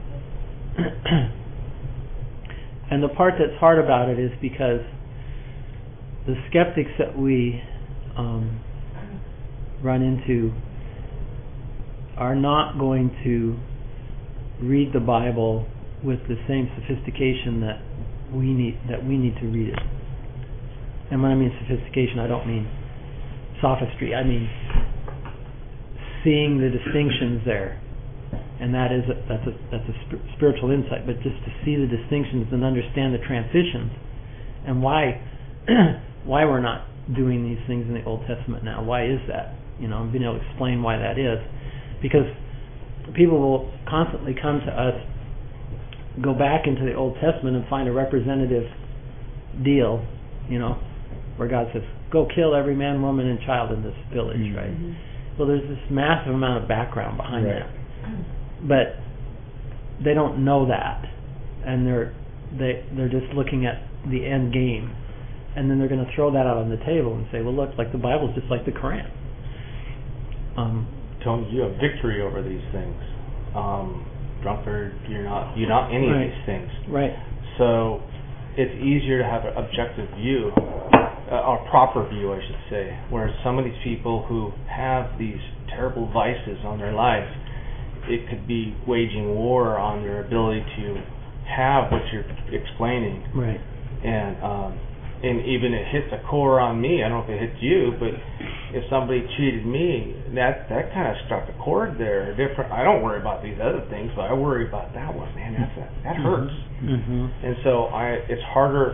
And the part that's hard about it is because the skeptics that we um, run into are not going to read the Bible with the same sophistication that we need that we need to read it. And when I mean sophistication, I don't mean sophistry. I mean seeing the distinctions there. And that is a, that's a that's a sp- spiritual insight. But just to see the distinctions and understand the transitions and why why we're not doing these things in the Old Testament now. Why is that? You know, and being able to explain why that is, because people will constantly come to us, go back into the Old Testament and find a representative deal, you know, where God says, "Go kill every man, woman, and child in this village," mm-hmm. right? Well, there's this massive amount of background behind right. that. But they don't know that, and they're they they're just looking at the end game, and then they're going to throw that out on the table and say, "Well, look, like the Bible's just like the Quran." Um, Tony, you have victory over these things. Um, drunkard, you're not you're not any right. of these things. Right. So it's easier to have an objective view, uh, or proper view, I should say. Whereas some of these people who have these terrible vices on their life, it could be waging war on their ability to have what you're explaining. Right. And um, and even it hits a core on me. I don't know if it hits you, but if somebody cheated me, that that kind of struck a chord there. Different. I don't worry about these other things, but I worry about that one. Man, that's a, that hurts. Mm-hmm. And so I, it's harder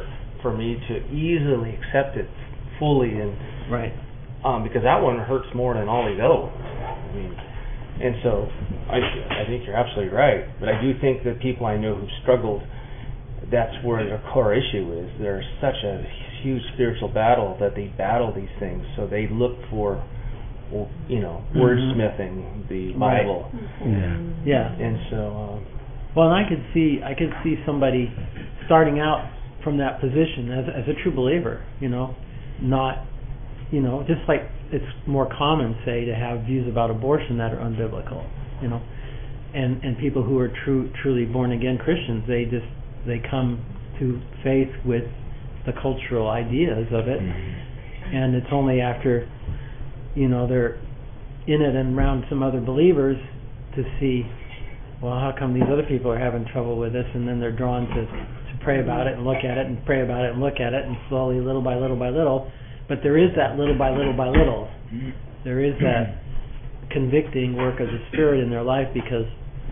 for me to easily accept it fully, and Right. um, because that one hurts more than all these other ones. I mean, and so I, I think you're absolutely right. But I do think that people I know who've struggled, that's where their core issue is. There's such a huge spiritual battle that they battle these things. So they look for, well, you know, Mhm. wordsmithing the Right. Bible. Yeah. Yeah. And so, um, Well, and I could see I could see somebody starting out from that position as as a true believer, you know, not, you know, just like it's more common, say, to have views about abortion that are unbiblical, you know, and and people who are true truly born again Christians, they just they come to faith with the cultural ideas of it, Mm-hmm. and it's only after, you know, they're in it and around some other believers to see, well, how come these other people are having trouble with this? And then they're drawn to, to pray about it and look at it and pray about it and look at it, and slowly, little by little by little. But there is that little by little by little. There is that convicting work of the Spirit in their life, because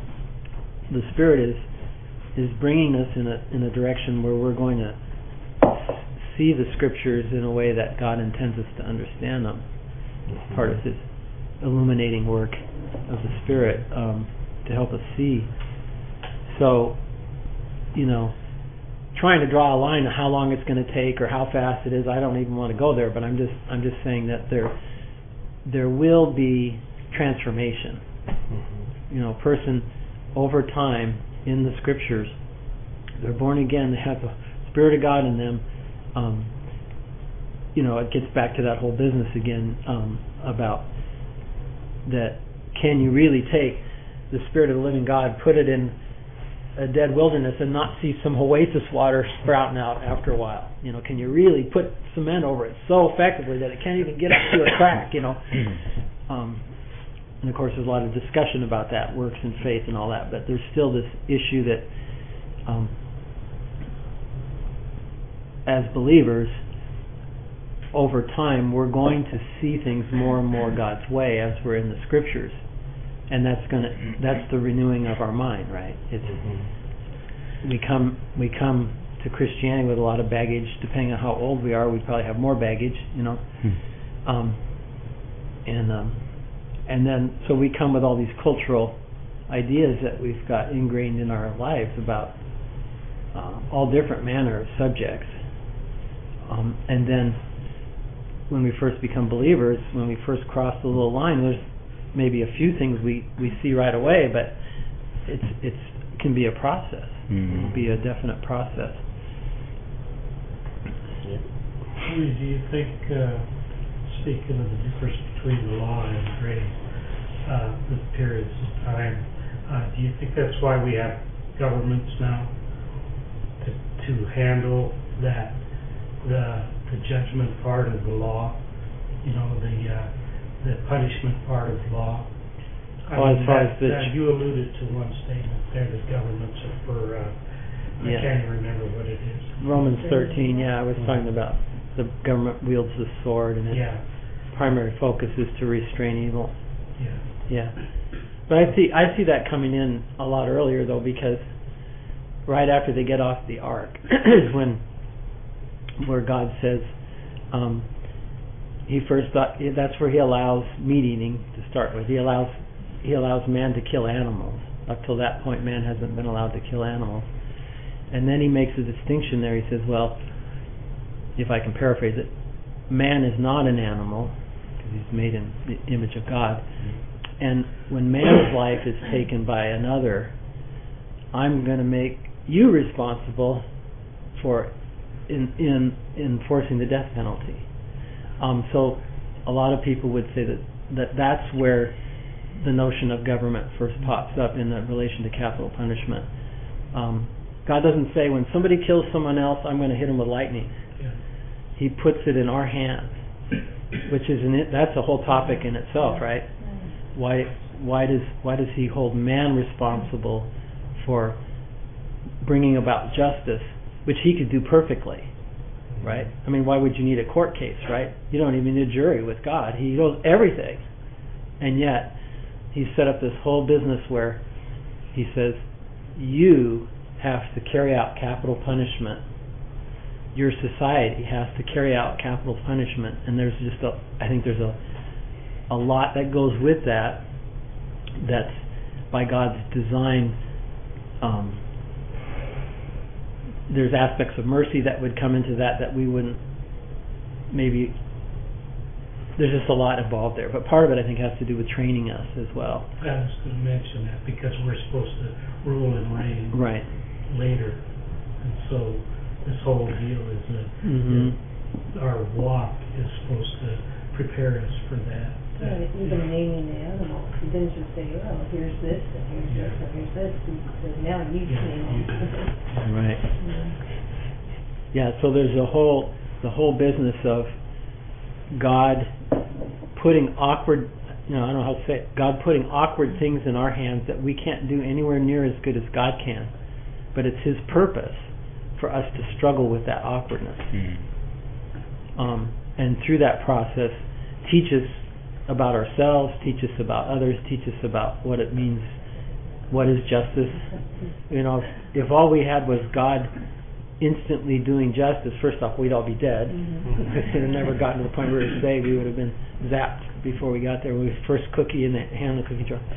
the Spirit is is bringing us in a in a direction where we're going to see the Scriptures in a way that God intends us to understand them. Part of His illuminating work of the Spirit, um, to help us see. So, you know, trying to draw a line of how long it's going to take or how fast it is, I don't even want to go there. But I'm just I'm just saying that there there will be transformation. mm-hmm. You know, a person over time in the Scriptures, they're born again. They have the Spirit of God in them. Um, you know, it gets back to that whole business again, um, about that. Can you really take the Spirit of the living God, put it in a dead wilderness, and not see some oasis water sprouting out after a while? You know, can you really put cement over it so effectively that it can't even get up to a crack? You know, um, and of course, there's a lot of discussion about that, works and faith and all that. But there's still this issue that, um, as believers, over time, we're going to see things more and more God's way as we're in the Scriptures, and that's going to that's the renewing of our mind, right? It's Mm-hmm. we come we come to Christianity with a lot of baggage. Depending on how old we are, we probably have more baggage, you know, Hmm. um, and um, and then so we come with all these cultural ideas that we've got ingrained in our lives about uh, all different manner of subjects, um, and then when we first become believers, when we first cross the little line, there's maybe a few things we, we see right away, but it's it's it can be a process. Mm-hmm. It will be a definite process. Louis, do you think, uh, speaking of the difference between the law and grace, uh, with periods of time, uh, do you think that's why we have governments now to to handle that the the judgment part of the law, you know, the uh, the punishment part of the law? I Oh, as mean, far that, as the that ch- you alluded to one statement there that governments are for, uh, I Yeah. can't even remember what it is. Romans thirteen, yeah, I was talking about the government wields the sword, and its Yeah, primary focus is to restrain evil. yeah. Yeah, but I see I see that coming in a lot earlier, though, because right after they get off the ark is when where God says, um, He first thought, that's where He allows meat eating to start with. He allows He allows man to kill animals. Up till that point, man hasn't been allowed to kill animals, and then He makes a distinction there. He says, well, if I can paraphrase it, man is not an animal because he's made in the image of God. And when man's life is taken by another, I'm going to make you responsible for in in enforcing the death penalty. Um, so a lot of people would say that, that that's where the notion of government first pops up in the relation to capital punishment. Um, God doesn't say when somebody kills someone else, I'm going to hit them with lightning. Yeah. He puts it in our hands, which is an, that's a whole topic in itself, right? Why why does why does He hold man responsible for bringing about justice, which He could do perfectly, right? I mean, why would you need a court case, right? You don't even need a jury with God. He knows everything, and yet He set up this whole business where He says you have to carry out capital punishment your society has to carry out capital punishment, and there's just a, I think there's a, a lot that goes with that. That's by God's design. Um, there's aspects of mercy that would come into that that we wouldn't maybe. There's just a lot involved there, but part of it I think has to do with training us as well. I was going to mention that because we're supposed to rule and reign right later, and so this whole deal is that, mm-hmm. that our walk is supposed to prepare us for that. Right, even naming the animals. He didn't just say, "Oh, here's this and here's Yeah. this and here's this." He said, "Now you Yeah, name you them." right. Yeah. Yeah, so there's a whole the whole business of God putting awkward, you know, I don't know how to say it, God putting awkward things in our hands that we can't do anywhere near as good as God can. But it's His purpose for us to struggle with that awkwardness. Mm. Um, and through that process, teach us about ourselves, teach us about others, teach us about what it means, what is justice. You know, if, if all we had was God instantly doing justice, first off, we'd all be dead. Mm-hmm. We'd have never gotten to the point where we're today. We would have been zapped before we got there. We were first cookie in the hand of the cookie jar.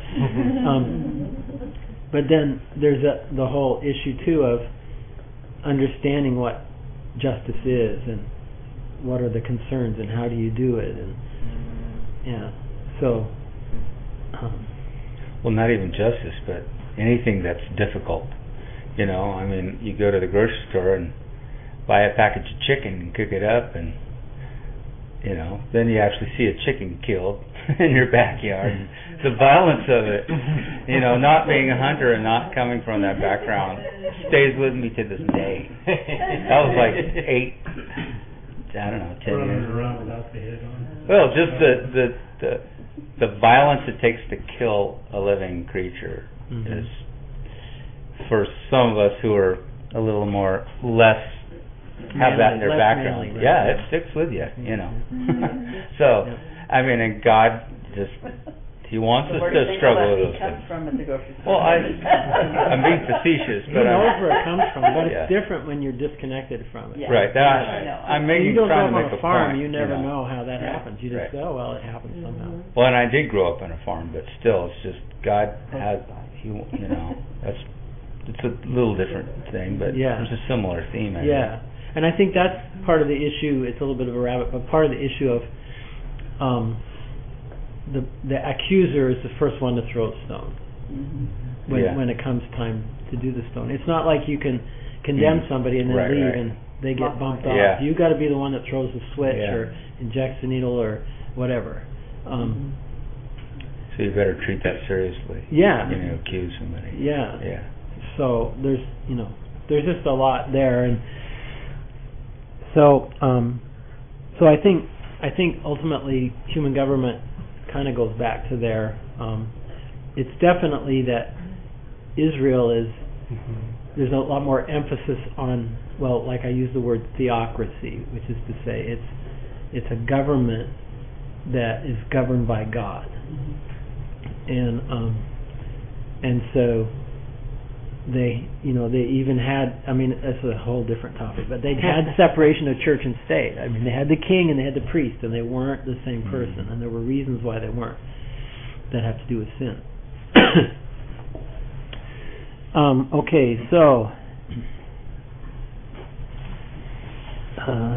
Um, but then there's a, the whole issue too of understanding what justice is and what are the concerns and how do you do it, and yeah. So, um, well, not even justice, but anything that's difficult. You know, I mean, you go to the grocery store and buy a package of chicken and cook it up, and you know, then you actually see a chicken killed in your backyard. And the violence of it, you know, not being a hunter and not coming from that background, stays with me to this day. That was like eight, I don't know, ten running years. around without the head on. Well, just the the the, the violence it takes to kill a living creature mm-hmm. is, for some of us who are a little more less have manly, that in their less background. manly, right? Yeah, it sticks with you, you know. So, Yep. I mean, and God just, He wants So us where do to you think struggle all with that those meat comes things. from at the grocery store? Well, I, I'm being facetious, Who but knows I'm, where it comes from? But it's Yeah. different when you're disconnected from it. Yeah. right. That, I know. I'm When making you don't trying grow to up make on a a farm, point. you never know. know how that Right. happens. You just Right. say, oh well, it happens somehow. Well, and I did grow up on a farm, but still, it's just God has, He, you know, that's it's a little different thing, but Yeah. there's a similar theme. I Yeah, and I think that's part of the issue. It's a little bit of a rabbit, but part of the issue of um, the the accuser is the first one to throw a stone Mm-hmm. when Yeah. when it comes time to do the stone. It's not like you can condemn Mm. somebody and then Right, leave right. and they get bumped Yeah. off. You got to be the one that throws the switch Yeah. or injects the needle or whatever. Um, So you better treat that seriously. Yeah. You know, accuse somebody. yeah. Yeah. So there's you know there's just a lot there, and so um, so I think I think ultimately human government kind of goes back to there. Um, it's definitely that Israel is there's a lot more emphasis on, well, like I use the word theocracy, which is to say it's it's a government that is governed by God, and um, and so. They, you know, they even had, I mean, that's a whole different topic, but they had separation of church and state. I mean, they had the king and they had the priest, and they weren't the same person, and there were reasons why they weren't that have to do with sin. um, okay, so, uh,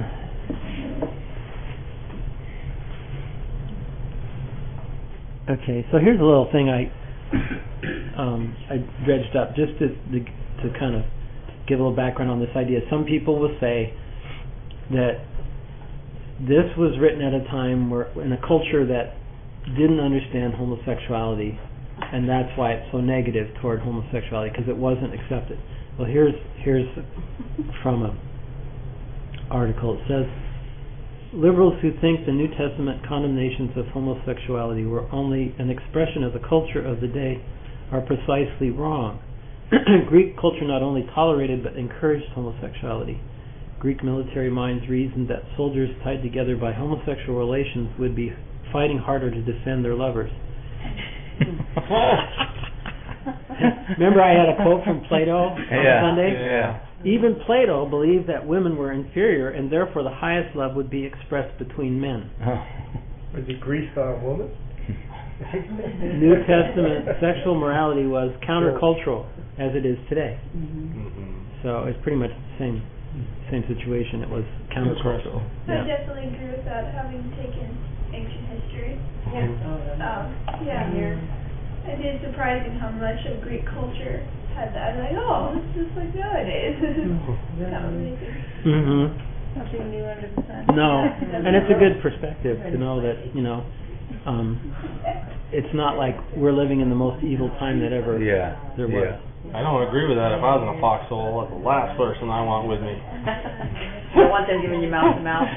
okay, so here's a little thing I Um, I dredged up just to, to to kind of give a little background on this idea. Some people will say that this was written at a time where, in a culture that didn't understand homosexuality, and that's why it's so negative toward homosexuality, because it wasn't accepted. Well, here's here's from a article. It says, liberals who think the New Testament condemnations of homosexuality were only an expression of the culture of the day are precisely wrong. Greek culture not only tolerated but encouraged homosexuality. Greek military minds reasoned that soldiers tied together by homosexual relations would be fighting harder to defend their lovers. Remember I had a quote from Plato on yeah. Sunday? Yeah. Even Plato believed that women were inferior, and therefore the highest love would be expressed between men. Oh. Was he Greece on a woman? New Testament sexual morality was countercultural as it is today. Mm-hmm. So it's pretty much the same same situation. It was countercultural. I Yeah. definitely agree with that, having taken ancient history. Yeah. Oh, yeah. Um, yeah. It is surprising how much of Greek culture had that. Like, oh, this is just like nowadays. That was amazing. Mhm. Nothing new under the sun. No, and it's a good perspective to know that, you know, um, it's not like we're living in the most evil time that ever Yeah. there was. Yeah. I don't agree with that. If I was in a foxhole, that's the last person I want with me. You don't want them giving you mouth to mouth.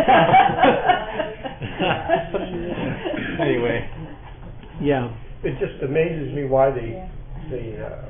Anyway. Yeah. It just amazes me why the the uh,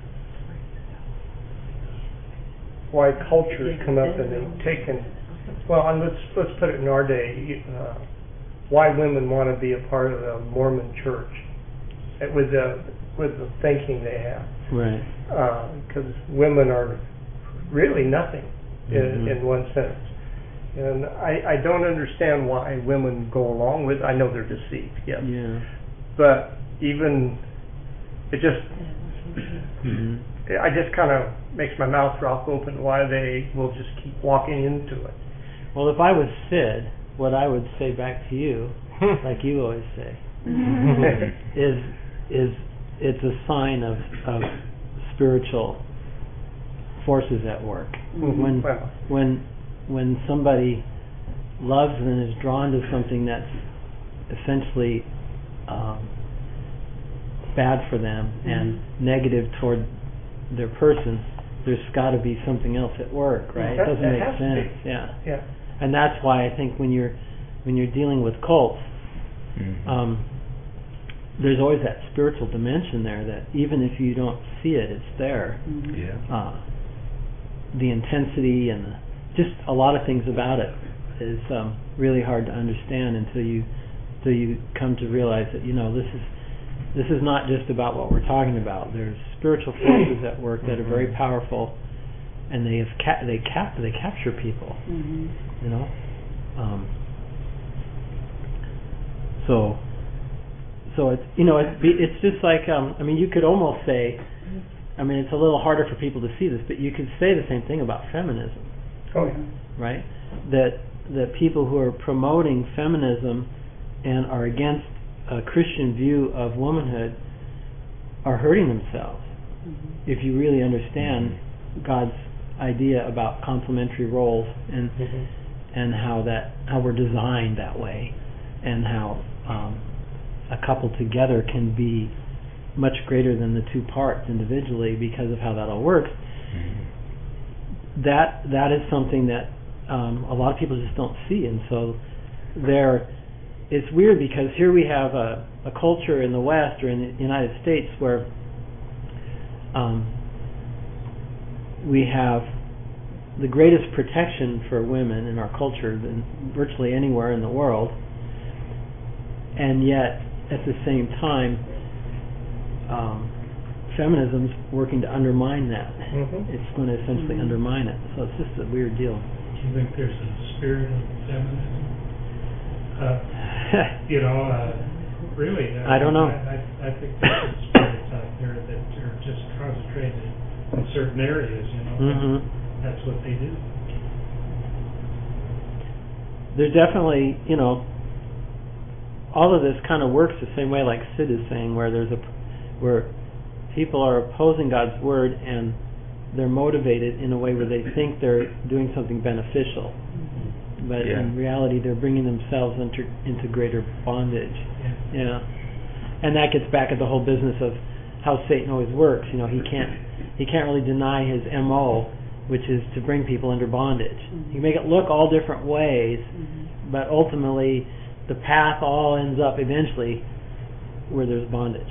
why cultures come up and they've taken. Well, and let's let's put it in our day. Uh, why women want to be a part of the Mormon Church uh, with the with the thinking they have. Right. Because uh, women are really nothing in, Mm-hmm. in one sense. And I, I don't understand why women go along with. I know they're deceived, yes. Yeah. But even it just, Mm-hmm. I just kind of makes my mouth drop open why they will just keep walking into it. Well, if I was Sid, what I would say back to you, like you always say, is is it's a sign of of spiritual forces at work. Mhm. When Well. when when somebody loves and is drawn to something that's essentially um, bad for them and negative toward their person, there's got to be something else at work, right? That- It doesn't that make has to sense. be. Yeah. Yeah. And that's why I think when you're when you're dealing with cults, Mhm. um, there's always that spiritual dimension there that even if you don't see it, it's there. Yeah. Uh, the intensity and the, just a lot of things about it is um, really hard to understand until you until you come to realize that, you know, this is this is not just about what we're talking about. There's spiritual forces at work that are very powerful, and they have ca- they cap they capture people. Mhm. You know, um, so so it's you know it's it's just like um, I mean you could almost say, I mean it's a little harder for people to see this, but you could say the same thing about feminism, Oh yeah. right? That that people who are promoting feminism and are against a Christian view of womanhood are hurting themselves. Mhm. If you really understand God's idea about complementary roles and Mhm. and how that how we're designed that way, and how um, a couple together can be much greater than the two parts individually because of how that all works. That that is something that um, a lot of people just don't see, and so there. It's weird because here we have a, a culture in the West or in the United States where um, we have the greatest protection for women in our culture than virtually anywhere in the world, and yet at the same time um, feminism's working to undermine that. Mhm. It's going to essentially Mhm. undermine it. So it's just a weird deal. Do you think there's a spirit of feminism? Uh, you know, uh, really. Uh, I don't know. I, I, I think there's some spirits out there that are just concentrated in certain areas, you know. Mhm. That's what they do. There's definitely, you know, all of this kind of works the same way, like Sid is saying, where there's a, where people are opposing God's word and they're motivated in a way where they think they're doing something beneficial, but Yeah. in reality they're bringing themselves into into greater bondage. Yeah. Yeah, and that gets back at the whole business of how Satan always works. You know, he can't he can't really deny his M O, which is to bring people under bondage. You make it look all different ways, Mhm. but ultimately the path all ends up eventually where there's bondage.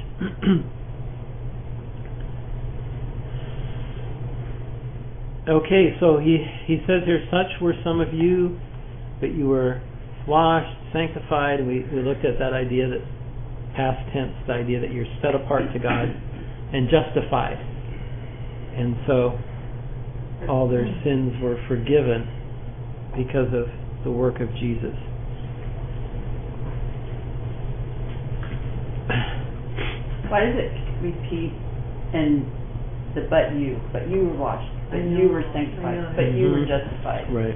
Okay, so he he says here, such were some of you, but you were washed, sanctified. We we looked at that idea, that past tense, the idea that you're set apart to God and justified. And so all their sins were forgiven because of the work of Jesus. Why does it repeat and the but you, but you were washed, but you were sanctified, but you were Mhm. justified? Right.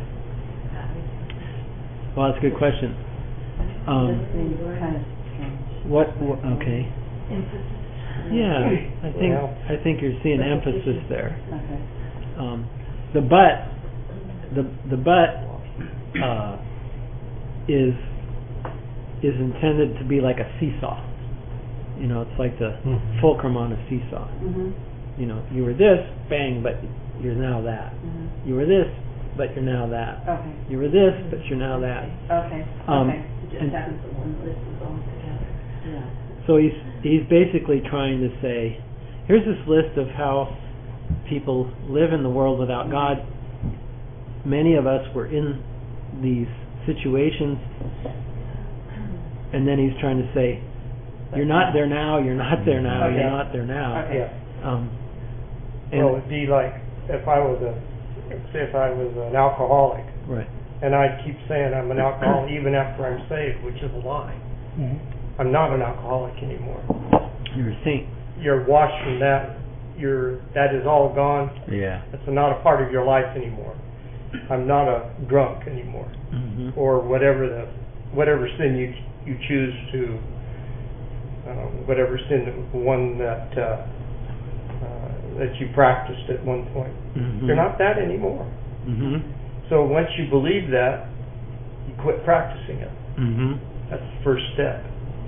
Well, that's a good question. Um, This seems kind of strange. what, wh- okay. Emphasis. Yeah, I think, Well. I think you're seeing emphasis there. Okay. Um, the but, the, the but, uh, is, is intended to be like a seesaw. You know, it's like the Mhm. fulcrum on a seesaw. Mhm. You know, you were this, bang, but you're now that. Mhm. You were this, but you're now that. Okay. You were this, but you're now that. Okay. Um, Okay. It just and- happens that one list is all together. Yeah. So he's he's basically trying to say, here's this list of how people live in the world without God. Many of us were in these situations, and then he's trying to say, you're not there now, you're not there now, Okay. you're not there now. Okay. Yeah. Um, and Well, it'd be like if I was a, say if I was an alcoholic, right. and I keep saying I'm an alcoholic even after I'm saved, which is a lie. Mhm. I'm not an alcoholic anymore. You're a saint. You're washed from that. You're, that is all gone. Yeah. It's not a part of your life anymore. I'm not a drunk anymore, Mm-hmm. or whatever the whatever sin you you choose to, uh, whatever sin that one that uh, uh, that you practiced at one point. Mm-hmm. You're not that anymore. Mm-hmm. So once you believe that, you quit practicing it. Mm-hmm. That's the first step.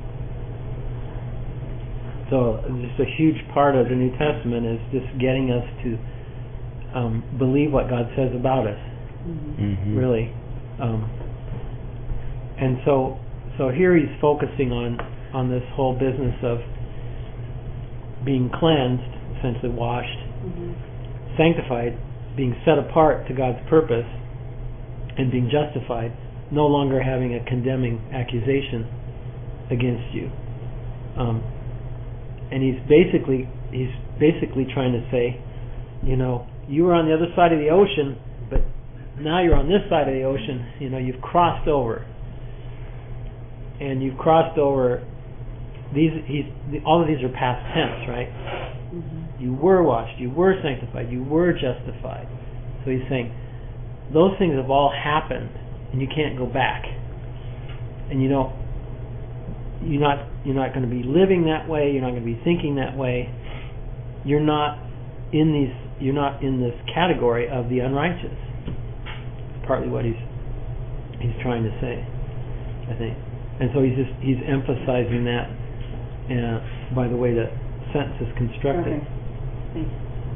So just a huge part of the New Testament is just getting us to um, believe what God says about us, Mhm. really. Um, and so, so here he's focusing on on this whole business of being cleansed, essentially washed, Mhm. sanctified, being set apart to God's purpose, and being justified, no longer having a condemning accusation against you. Um, and he's basically he's basically trying to say, you know, you were on the other side of the ocean, but now you're on this side of the ocean. You know, you've crossed over, and you've crossed over. These he's all of these are past tense, right? Mhm. You were washed, you were sanctified, you were justified. So he's saying those things have all happened, and you can't go back. And you don't. You're not. You're not going to be living that way. You're not going to be thinking that way. You're not in these. You're not in this category of the unrighteous. It's partly what he's he's trying to say, I think. And so he's just he's emphasizing that uh, by the way the sentence is constructed. Okay. Thanks.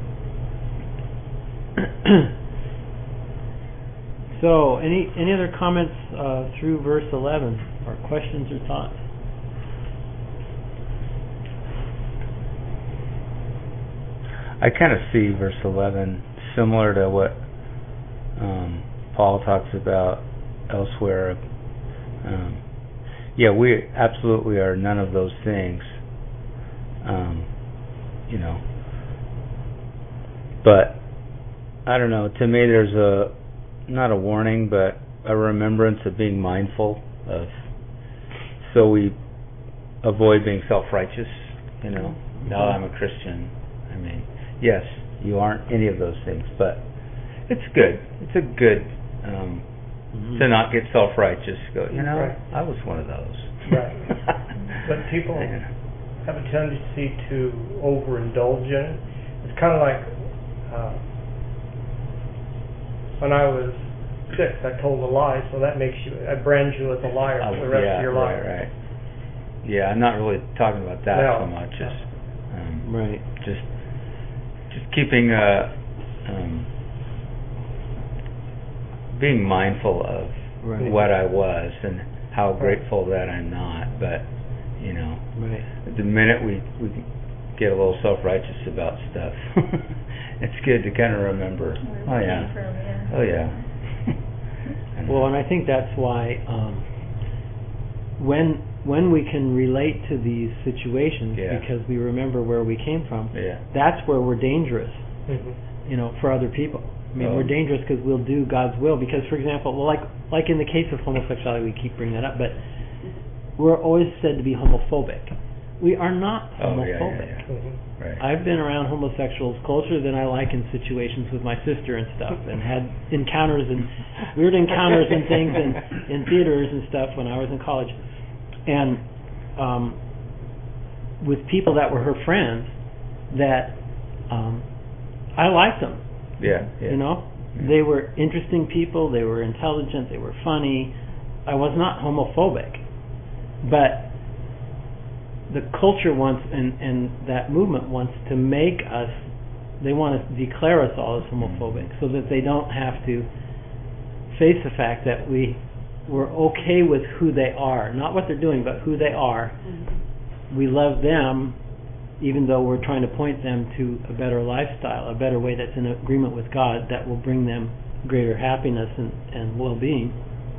So, any any other comments uh, through verse eleven, or questions or thoughts? I kind of see verse eleven similar to what um, Paul talks about elsewhere. Um, yeah, we absolutely are none of those things. Um, you know, but I don't know. To me, there's a not a warning, but a remembrance of being mindful of, so we avoid being self-righteous. You know, no, I'm a Christian. I mean, yes, you aren't any of those things, but it's good. It's a good um, Mm-hmm. to not get self-righteous. Go, you know, Right. I was one of those. Right. But people Yeah. have a tendency to overindulge in it. It's kind of like uh, when I was six, I told a lie, so that makes you, I brand you as a liar Oh, for the rest yeah, of your right, life. right. Yeah, I'm not really talking about that No. so much. Just, um, Right. just, just keeping uh, um, being mindful of Right. what I was and how Right. grateful that I'm not. But you know, Right. the minute we we get a little self-righteous about stuff, it's good to kind of remember. Oh yeah. Oh yeah. And, Well, and I think that's why um, when when we can relate to these situations, Yeah. because we remember where we came from, yeah. that's where we're dangerous, Mhm. you know, for other people. I mean, Oh. we're dangerous because we'll do God's will. Because, for example, well, like like in the case of homosexuality, we keep bringing that up, but we're always said to be homophobic. We are not Oh, yeah, homophobic. yeah, yeah. Mhm. Right. I've been around homosexuals closer than I like in situations with my sister and stuff, and had encounters and weird encounters and things in, in theaters and stuff when I was in college, and um, with people that were her friends that um, I liked them. Yeah, yeah. You know, Yeah. they were interesting people. They were intelligent. They were funny. I was not homophobic, but the culture wants, and, and that movement wants to make us, they want to declare us all as homophobic so that they don't have to face the fact that we, we're okay with who they are, not what they're doing, but who they are. Mm-hmm. We love them even though we're trying to point them to a better lifestyle, a better way that's in agreement with God that will bring them greater happiness and, and well-being,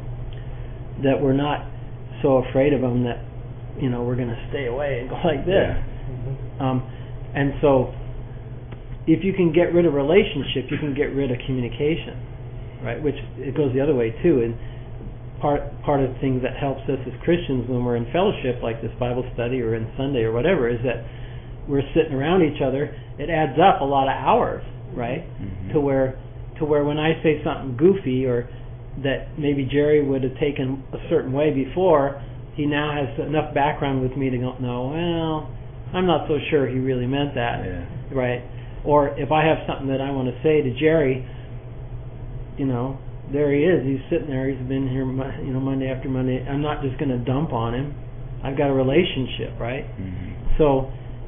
that we're not so afraid of them that, you know, we're going to stay away and go like this. Yeah. Mhm. Um, and so, if you can get rid of relationship, you can get rid of communication, right? Which it goes the other way too. And part part of the thing that helps us as Christians when we're in fellowship, like this Bible study or in Sunday or whatever, is that we're sitting around each other. It adds up a lot of hours, right? Mhm. To where to where when I say something goofy or that maybe Jerry would have taken a certain way before, he now has enough background with me to go, no, well, I'm not so sure he really meant that, Yeah. right? Or if I have something that I want to say to Jerry, you know, there he is. He's sitting there. He's been here, Mo- you know, Monday after Monday. I'm not just going to dump on him. I've got a relationship, right? Mhm. So,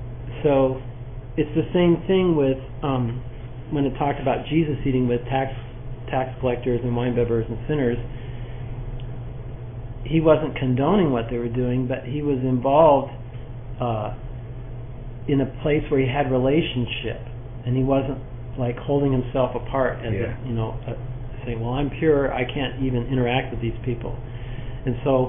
so it's the same thing with um, when it talked about Jesus eating with tax tax collectors and wine bibbers and sinners. He wasn't condoning what they were doing, but he was involved uh, in a place where he had relationship, and he wasn't like holding himself apart as Yeah. a, you know, a, saying, "Well, I'm pure. I can't even interact with these people." And so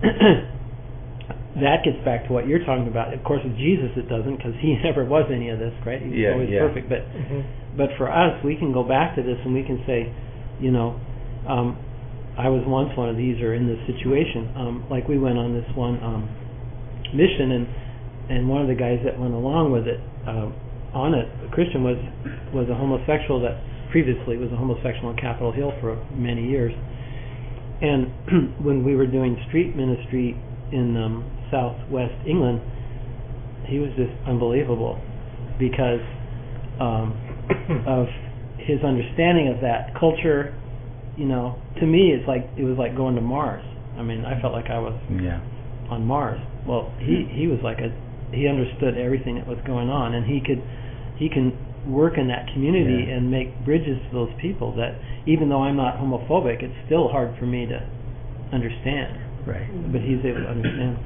that gets back to what you're talking about. Of course, with Jesus, it doesn't, because he never was any of this, right? He was Yeah, always yeah. perfect. But Mhm. but for us, we can go back to this and we can say, you know, um, I was once one of these or in this situation. Um, like we went on this one um, mission, and and one of the guys that went along with it, uh, on it, a Christian, was was a homosexual that previously was a homosexual on Capitol Hill for many years. And when we were doing street ministry in um, southwest England, he was just unbelievable because um, of his understanding of that culture. You know, to me, it's like it was like going to Mars. I mean, I felt like I was Yeah. on Mars. Well, he he was like a he understood everything that was going on, and he could he can work in that community Yeah. and make bridges to those people that even though I'm not homophobic, it's still hard for me to understand. Right. But he's able to understand.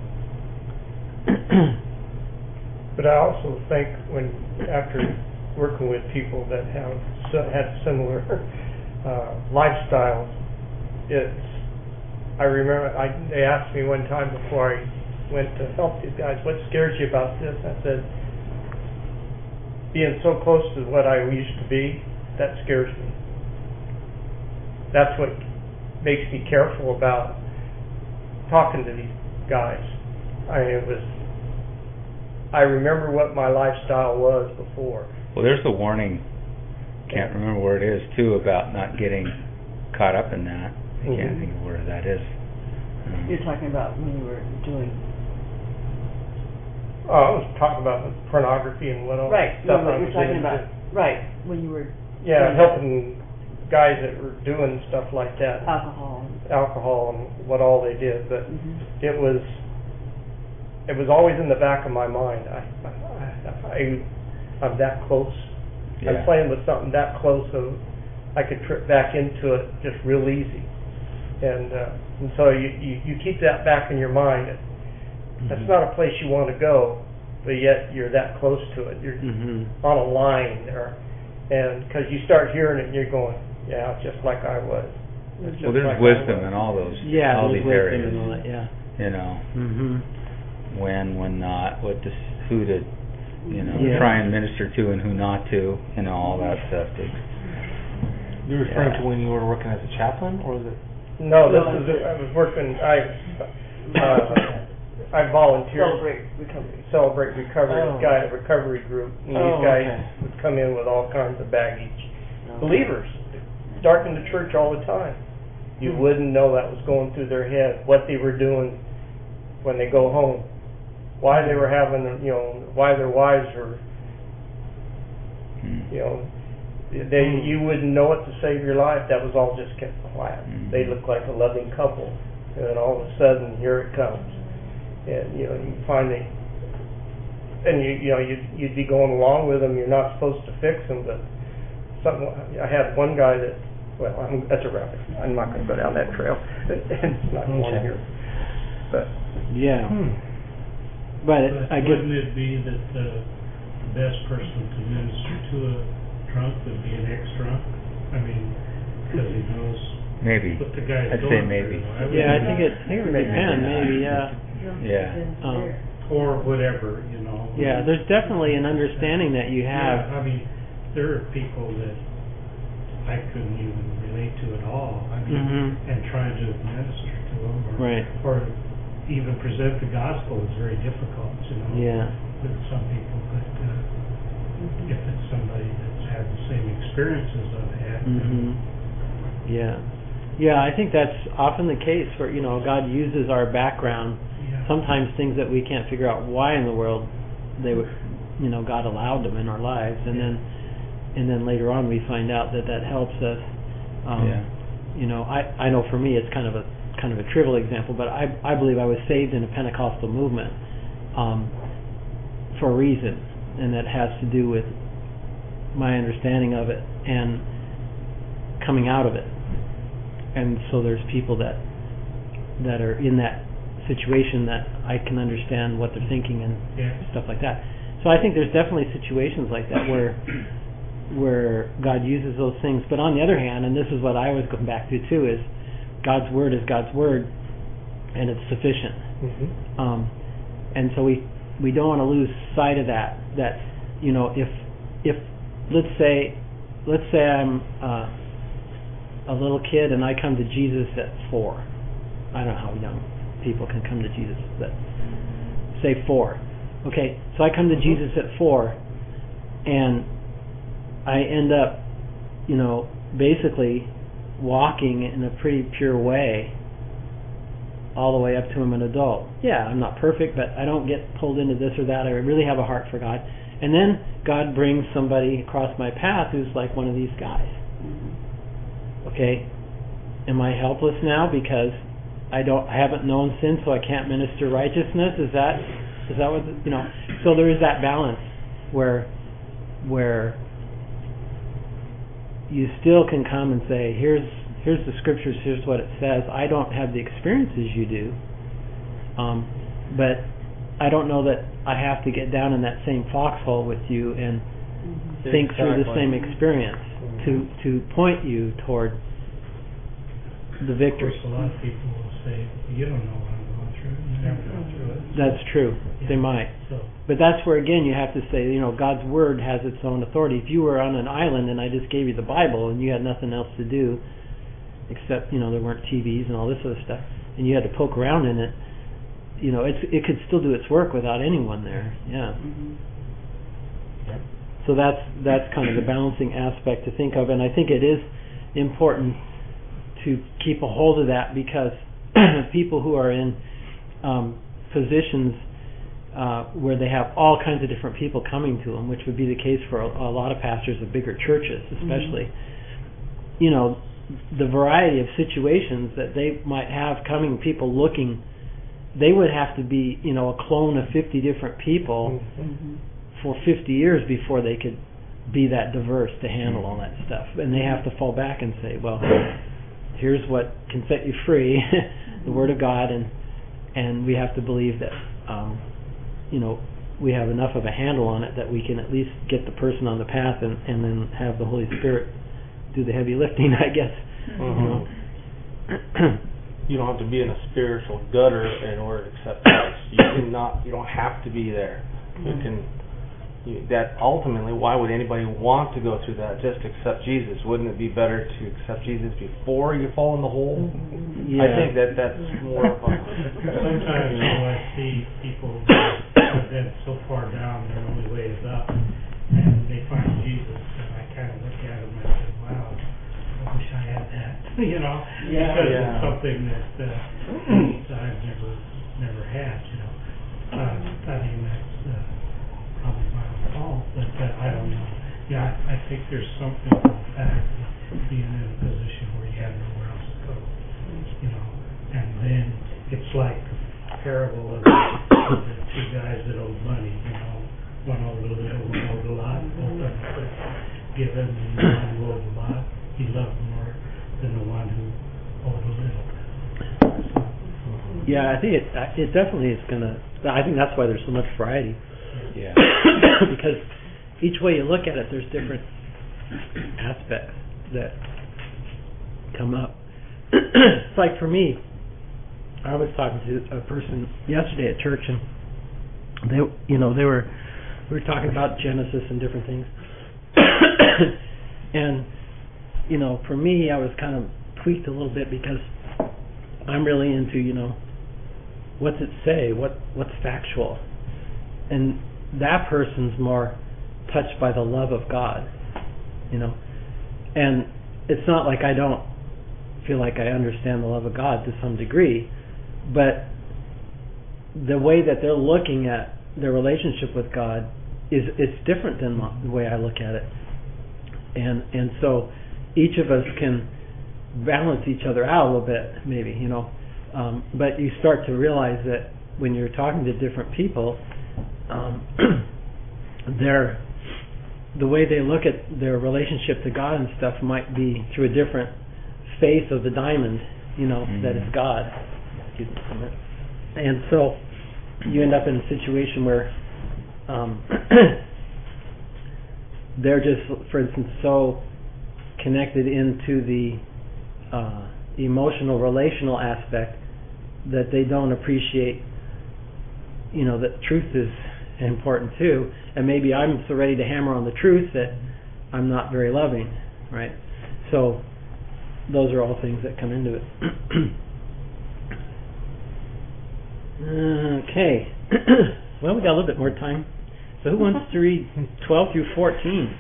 But I also think when, after working with people that have s- had similar uh, lifestyles, it's, I remember, I, they asked me one time before I went to help these guys, what scares you about this? I said, being so close to what I used to be, that scares me. That's what makes me careful about talking to these guys. I mean, it was, I remember what my lifestyle was before. Well, there's a warning. Can't remember where it is too about not getting caught up in that. I Mhm. can't think of where that is. Um, You're talking about when you were doing, Oh, I was talking about the pornography and what all right, you stuff were, I you're was talking into. about, right, when you were Yeah, doing helping guys that were doing stuff like that, alcohol. alcohol and what all they did. But Mhm. it was, it was always in the back of my mind. I, I, I I'm that close. yeah. I'm playing with something that close, so I could trip back into it just real easy. And uh, and so you, you you keep that back in your mind. That's Mhm. not a place you want to go, but yet you're that close to it. You're Mhm. on a line there, and because you start hearing it, and you're going, "Yeah, it's just like I was." It's Well, just there's like I wisdom was. in all those, Yeah, all there's these wisdom areas. and all that. Yeah. You know, Mhm. when, when not, what to, s- who to, you know, Yeah. try and minister to and who not to, you know, all that stuff. That, You're referring Yeah. to when you were working as a chaplain, or was it? No, this No, was, it's- I was working, I, uh, I volunteered. Celebrate recovery. Celebrate Recovery, Oh. this guy at a recovery group, and Oh, these guys okay. would come in with all kinds of baggage. No. Believers, darkened the church all the time. You Hmm. wouldn't know that was going through their head, what they were doing when they go home, why they were having, you know, why their wives were, Mm. you know, they, Hmm. you wouldn't know it to save your life. That was all just kept quiet. Mhm. They looked like a loving couple, and then all of a sudden, here it comes. And, you know, you finally, and you, you know, you'd, you'd be going along with them. You're not supposed to fix them, but something, I had one guy that, well, I'm, that's a rabbit. I'm not going to go down that trail. It's not going Okay. here. But, Yeah, Hmm. but But I guess, wouldn't it be that the the best person to minister to a drunk would be an ex-drunk? I mean, because he knows Maybe. what the guy's I'd say going maybe. through. I would yeah, I think- think it, I think it would Maybe depend, not. maybe, yeah. Yeah. Um, Or whatever, you know. Yeah, there's definitely an understanding that you have. Yeah, I mean, there are people that I couldn't even relate to at all. I mean, Mhm. and trying to minister to them, or, Right. or even present the gospel is very difficult, you know. Yeah. With some people, but uh, if it's somebody that's had the same experiences I've had, Mhm. Yeah. Yeah, I think that's often the case where, you know, God uses our background, yeah. sometimes things that we can't figure out why in the world they would, you know, God allowed them in our lives, and then and then later on we find out that that helps us. Um, Yeah. You know, I I know for me it's kind of a kind of a trivial example, but I I believe I was saved in a Pentecostal movement um, for a reason, and that has to do with my understanding of it and coming out of it. And so there's people that that are in that situation that I can understand what they're thinking and Yeah. stuff like that. So I think there's definitely situations like that where where God uses those things. But on the other hand, and this is what I always go back to too, is God's word is God's word, and it's sufficient. mhm. Um, and so we we don't want to lose sight of that. That you know, if if let's say let's say I'm uh, a little kid and I come to Jesus at four. I don't know how young people can come to Jesus, but say four. Okay, so I come to Jesus at four, and I end up, you know, basically walking in a pretty pure way all the way up to I'm an adult. Yeah, I'm not perfect, but I don't get pulled into this or that. I really have a heart for God. And then God brings somebody across my path who's like one of these guys. Okay, am I helpless now because I don't, I haven't known sin, so I can't minister righteousness? Is that, is that what, you know? So there is that balance where, where you still can come and say, here's, here's the scriptures, here's what it says. I don't have the experiences you do, um, but I don't know that I have to get down in that same foxhole with you and think through the Exactly. same experience to to point you toward the Of victory. course, a lot of people will say, you don't know what I'm going through, you never go through it. That's true. They Yeah. might. So, But that's where, again, you have to say, you know, God's Word has its own authority. If you were on an island and I just gave you the Bible and you had nothing else to do except, you know, there weren't T Vs and all this other stuff, and you had to poke around in it, you know, it's, it could still do its work without anyone there. Yeah. Yep. So that's that's kind of the balancing aspect to think of, and I think it is important to keep a hold of that, because people who are in um, positions uh, where they have all kinds of different people coming to them, which would be the case for a, a lot of pastors of bigger churches, especially, mm-hmm. you know, the variety of situations that they might have coming, people looking, they would have to be, you know, a clone of fifty different people Mm-hmm. for fifty years before they could be that diverse to handle all that stuff. And they have to fall back and say, well, here's what can set you free, the Word of God, and and we have to believe that, um, you know, we have enough of a handle on it that we can at least get the person on the path, and, and then have the Holy Spirit do the heavy lifting, I guess. Mhm. You know. You don't have to be in a spiritual gutter in order to accept Christ. You can not. You don't have to be there. You can you, that ultimately, why would anybody want to go through that just to accept Jesus? Wouldn't it be better to accept Jesus before you fall in the hole? Yeah. I think that that's more of a... Sometimes, you know, I see people that have been so far down, their only way is up, and they find Jesus, and I kind of look at them and I say, wow, I wish I had that, you know, Yeah. because Yeah. it's something that uh, I've never, never had, you know. Um, I mean, that's uh, probably my own fault, but uh, I don't know. Yeah, I, I think there's something to the fact of being in a position where you have nowhere else to go, you know. And then it's like the parable of the, of the two guys that owed money, you know. One owed a little, one owed a lot, both of them could give him, and the one who owed a lot, he loved more than the one who owed a little. Yeah, I think it it definitely is gonna. I think that's why there's so much variety. Yeah. Because each way you look at it, there's different aspects that come up. It's like for me, I was talking to a person yesterday at church, and they, you know, they were we were talking about Genesis and different things, and you know, for me, I was kind of tweaked a little bit because I'm really into, you know, what's it say? What what's factual? And that person's more touched by the love of God, you know. And it's not like I don't feel like I understand the love of God to some degree, but the way that they're looking at their relationship with God is it's different than the way I look at it. And and so each of us can balance each other out a little bit, maybe, you know. Um, but you start to realize that when you're talking to different people, um, they're, the way they look at their relationship to God and stuff might be through a different face of the diamond, you know, mm-hmm. that is God. Excuse me for a minute. And so you end up in a situation where um, they're just, for instance, so connected into the uh, emotional, relational aspect that they don't appreciate, you know, that truth is important too. And maybe I'm so ready to hammer on the truth that I'm not very loving, right? So those are all things that come into it. Okay. Well, we got a little bit more time. So who wants to read twelve through fourteen?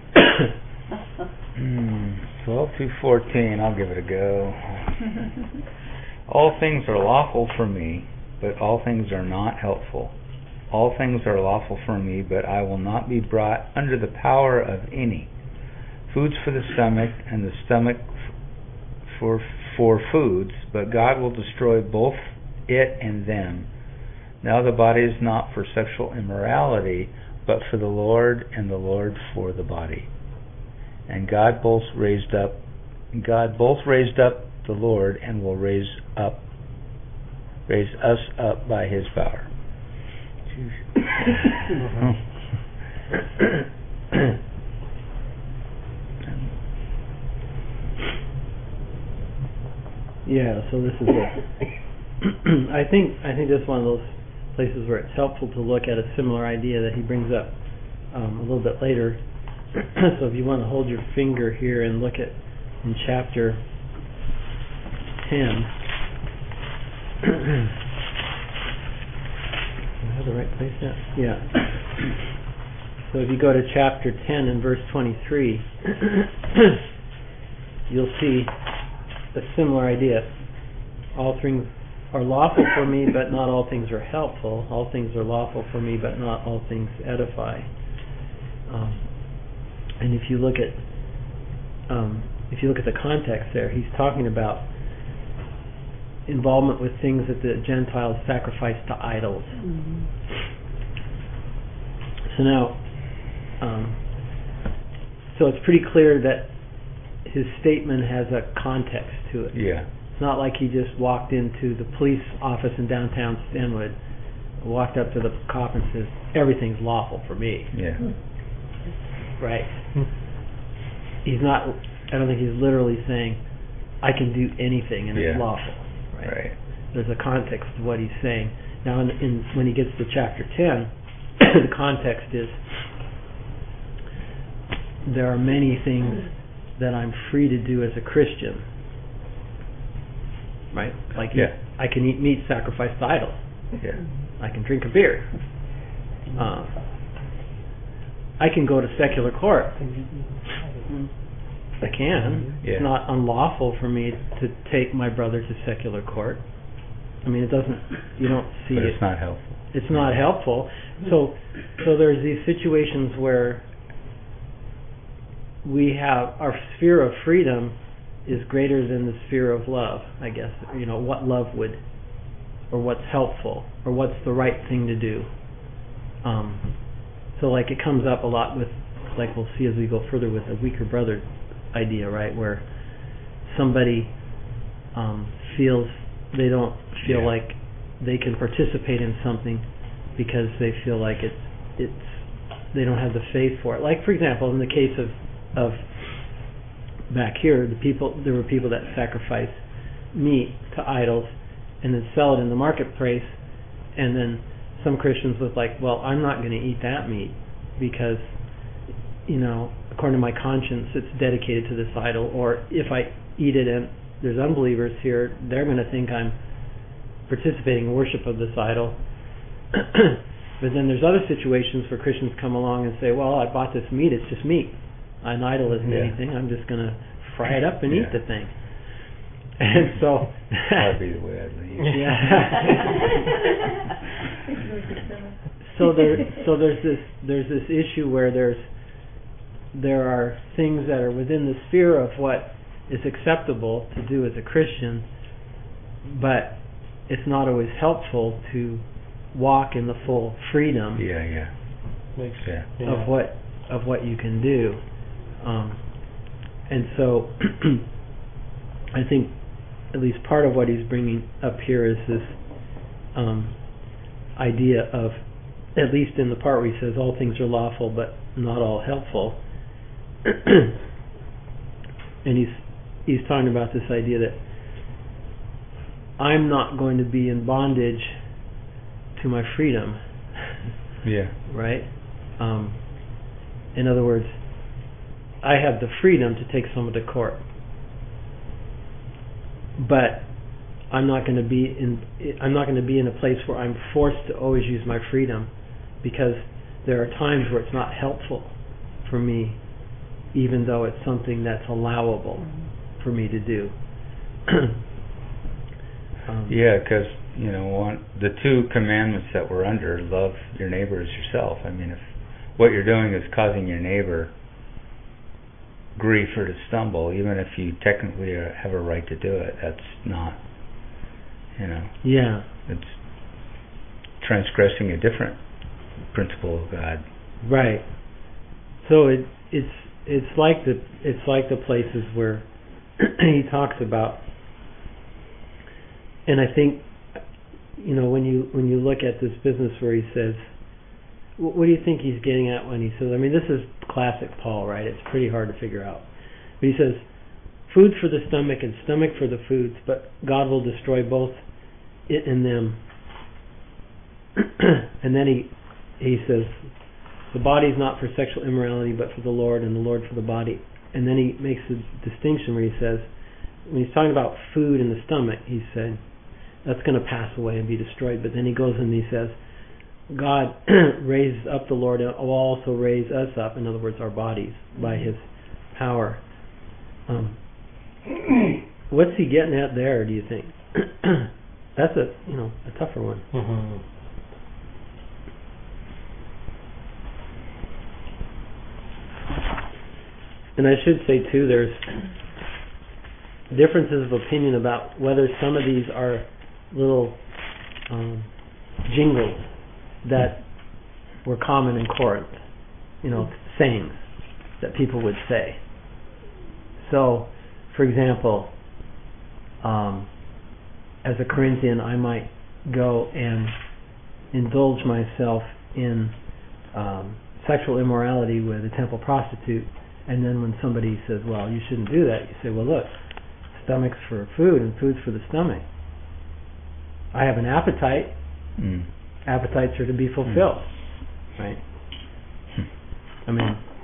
mm, twelve through fourteen, I'll give it a go. All things are lawful for me, but all things are not helpful. All things are lawful for me, but I will not be brought under the power of any. Food's for the stomach, and the stomach for for foods, but God will destroy both it and them. Now the body is not for sexual immorality, but for the Lord, and the Lord for the body. And God both raised up God both raised up the Lord, and will raise up raise us up by his power. Yeah, so this is a I think I think this is one of those places where it's helpful to look at a similar idea that he brings up um, a little bit later. So if you want to hold your finger here and look at in chapter ten. I have the right place now? Yeah. So if you go to chapter ten and verse twenty-three, you'll see a similar idea. All things are lawful for me, but not all things are helpful. All things are lawful for me, but not all things edify. Um, and if you look at um, if you look at the context there, he's talking about involvement with things that the Gentiles sacrifice to idols. Mm-hmm. So now, um, so it's pretty clear that his statement has a context to it. Yeah. It's not like he just walked into the police office in downtown Stenwood, walked up to the cop and says, "Everything's lawful for me." Yeah. Right. He's not. I don't think he's literally saying, "I can do anything and yeah. it's lawful." Right? Right. There's a context to what he's saying. Now, in, in, when he gets to chapter ten, the context is there are many things that I'm free to do as a Christian, right? Like Yeah. I can eat meat sacrificed to idols. Yeah. I can drink a beer. Uh, I can go to secular court. I can. Yeah. It's not unlawful for me to take my brother to secular court. I mean, it doesn't. You don't see But it. it's not helpful. It's not helpful. So, so there's these situations where we have our sphere of freedom is greater than the sphere of love. I guess you know what love would, or what's helpful, or what's the right thing to do. Um, so, like it comes up a lot with, like we'll see as we go further with a weaker brother idea, right? Where somebody um, feels they don't feel Yeah. like they can participate in something because they feel like it's it's they don't have the faith for it. Like for example, in the case of of back here, the people there were people that sacrificed meat to idols and then sell it in the marketplace, and then some Christians was like, well, I'm not going to eat that meat because you know, according to my conscience, it's dedicated to this idol, or if I eat it and there's unbelievers here, they're going to think I'm participating in worship of this idol. But then there's other situations where Christians come along and say, well, I bought this meat, it's just meat. An idol isn't Yeah. anything, I'm just going to fry it up and Yeah. eat the thing. And so... That'd be the way I'd leave. Yeah. so there, so there's this, there's this issue where there's, there are things that are within the sphere of what is acceptable to do as a Christian, but it's not always helpful to walk in the full freedom Yeah, yeah. Makes Yeah. yeah. of what of what you can do. Um, and so I think at least part of what he's bringing up here is this um, idea of, at least in the part where he says all things are lawful but not all helpful. And he's he's talking about this idea that I'm not going to be in bondage to my freedom. Yeah. Right? Um, in other words, I have the freedom to take someone to court, but I'm not going to be in. I'm not going to be in a place where I'm forced to always use my freedom, because there are times where it's not helpful for me, even though it's something that's allowable for me to do. um, Yeah, because you know, one the two commandments that we're under: love your neighbor as yourself. I mean, if what you're doing is causing your neighbor grief or to stumble, even if you technically are, have a right to do it, that's not, you know, Yeah. it's transgressing a different principle of God. Right. So it it's it's like the it's like the places where he talks about, and I think, you know, when you when you look at this business where he says, what, what do you think he's getting at when he says? I mean, this is classic Paul, right? It's pretty hard to figure out. But he says, food for the stomach and stomach for the foods, but God will destroy both it and them. And then he he says, the body is not for sexual immorality, but for the Lord, and the Lord for the body. And then he makes a distinction where he says, when he's talking about food in the stomach, he's saying, that's going to pass away and be destroyed. But then he goes and he says, God raises up the Lord, and will also raise us up, in other words, our bodies, by his power. Um, what's he getting at there, do you think? That's a, you know, a tougher one. Mm-hmm. And I should say, too, there's differences of opinion about whether some of these are little um, jingles that were common in Corinth, you know, sayings that people would say. So, for example, um, as a Corinthian, I might go and indulge myself in um, sexual immorality with a temple prostitute, and then when somebody says, well, you shouldn't do that, you say, well, look, stomach's for food and food's for the stomach. I have an appetite. Mm. Appetites are to be fulfilled, Mm. right? I mean,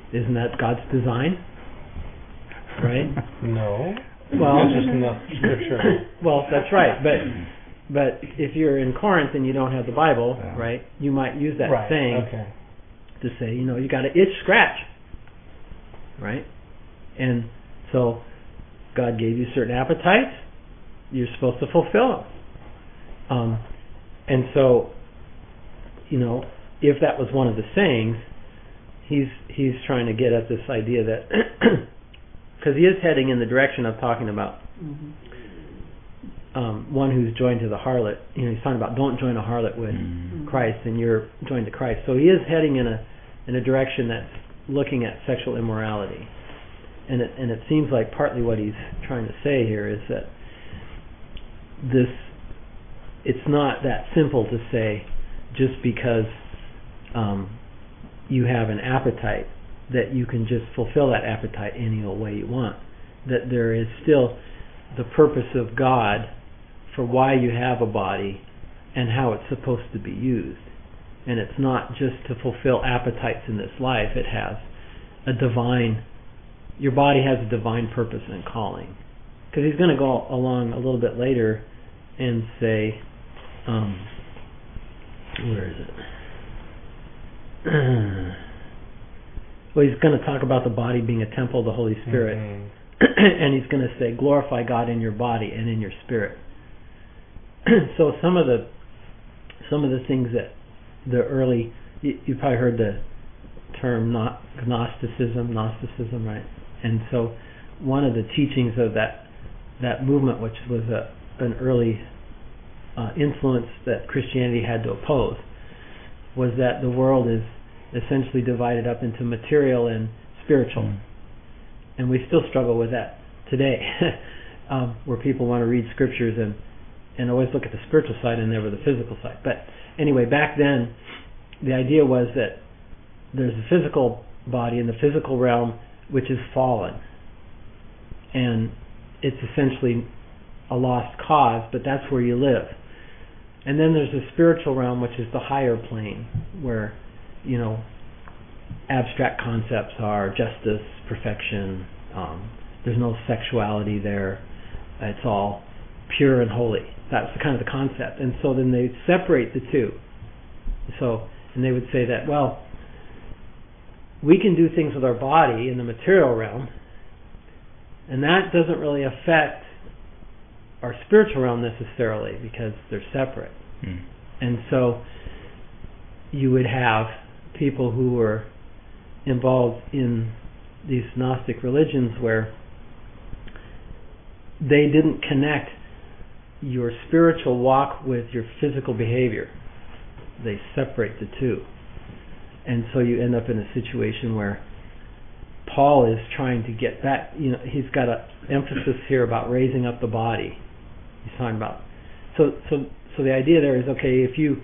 Isn't that God's design? Right? No. Well, That's just enough scripture. Well, that's right. But but if you're in Corinth and you don't have the Bible, Yeah. right, you might use that Right, saying okay. to say, you know, you got to itch scratch, right? And so God gave you certain appetites. You're supposed to fulfill them. Um, and so, you know, if that was one of the sayings, he's he's trying to get at this idea that, because he is heading in the direction of talking about Mhm. um, one who's joined to the harlot. You know, he's talking about don't join a harlot with Mm. Christ, and you're joined to Christ. So he is heading in a in a direction that's looking at sexual immorality, and it and it seems like partly what he's trying to say here is that this it's not that simple to say just because um, you have an appetite that you can just fulfill that appetite any old way you want. That there is still the purpose of God for why you have a body and how it's supposed to be used. And it's not just to fulfill appetites in this life. It has a divine, your body has a divine purpose and calling. Because he's going to go along a little bit later and say, um, where is it? Well, he's going to talk about the body being a temple of the Holy Spirit. Mhm. And he's going to say, glorify God in your body and in your spirit. So some of the some of the things that the early, you, you probably heard the term not Gnosticism, Gnosticism, right? And so one of the teachings of that that movement, which was a, an early uh, influence that Christianity had to oppose, was that the world is essentially divided up into material and spiritual. Mm. And we still struggle with that today, um, where people want to read scriptures and, and always look at the spiritual side and never the physical side. But anyway, back then, the idea was that there's a physical body in the physical realm which is fallen. And it's essentially a lost cause, but that's where you live. And then there's the spiritual realm, which is the higher plane, where, you know, abstract concepts are justice, perfection, um, there's no sexuality there, it's all pure and holy. That's the kind of the concept. And so then they separate the two. So, and they would say that, well, we can do things with our body in the material realm, and that doesn't really affect our spiritual realm necessarily because they're separate. Mm. And so you would have people who were involved in these Gnostic religions where they didn't connect your spiritual walk with your physical behavior. They separate the two. And so you end up in a situation where Paul is trying to get back, you know, he's got an emphasis here about raising up the body. He's talking about, so so so the idea there is, okay, if you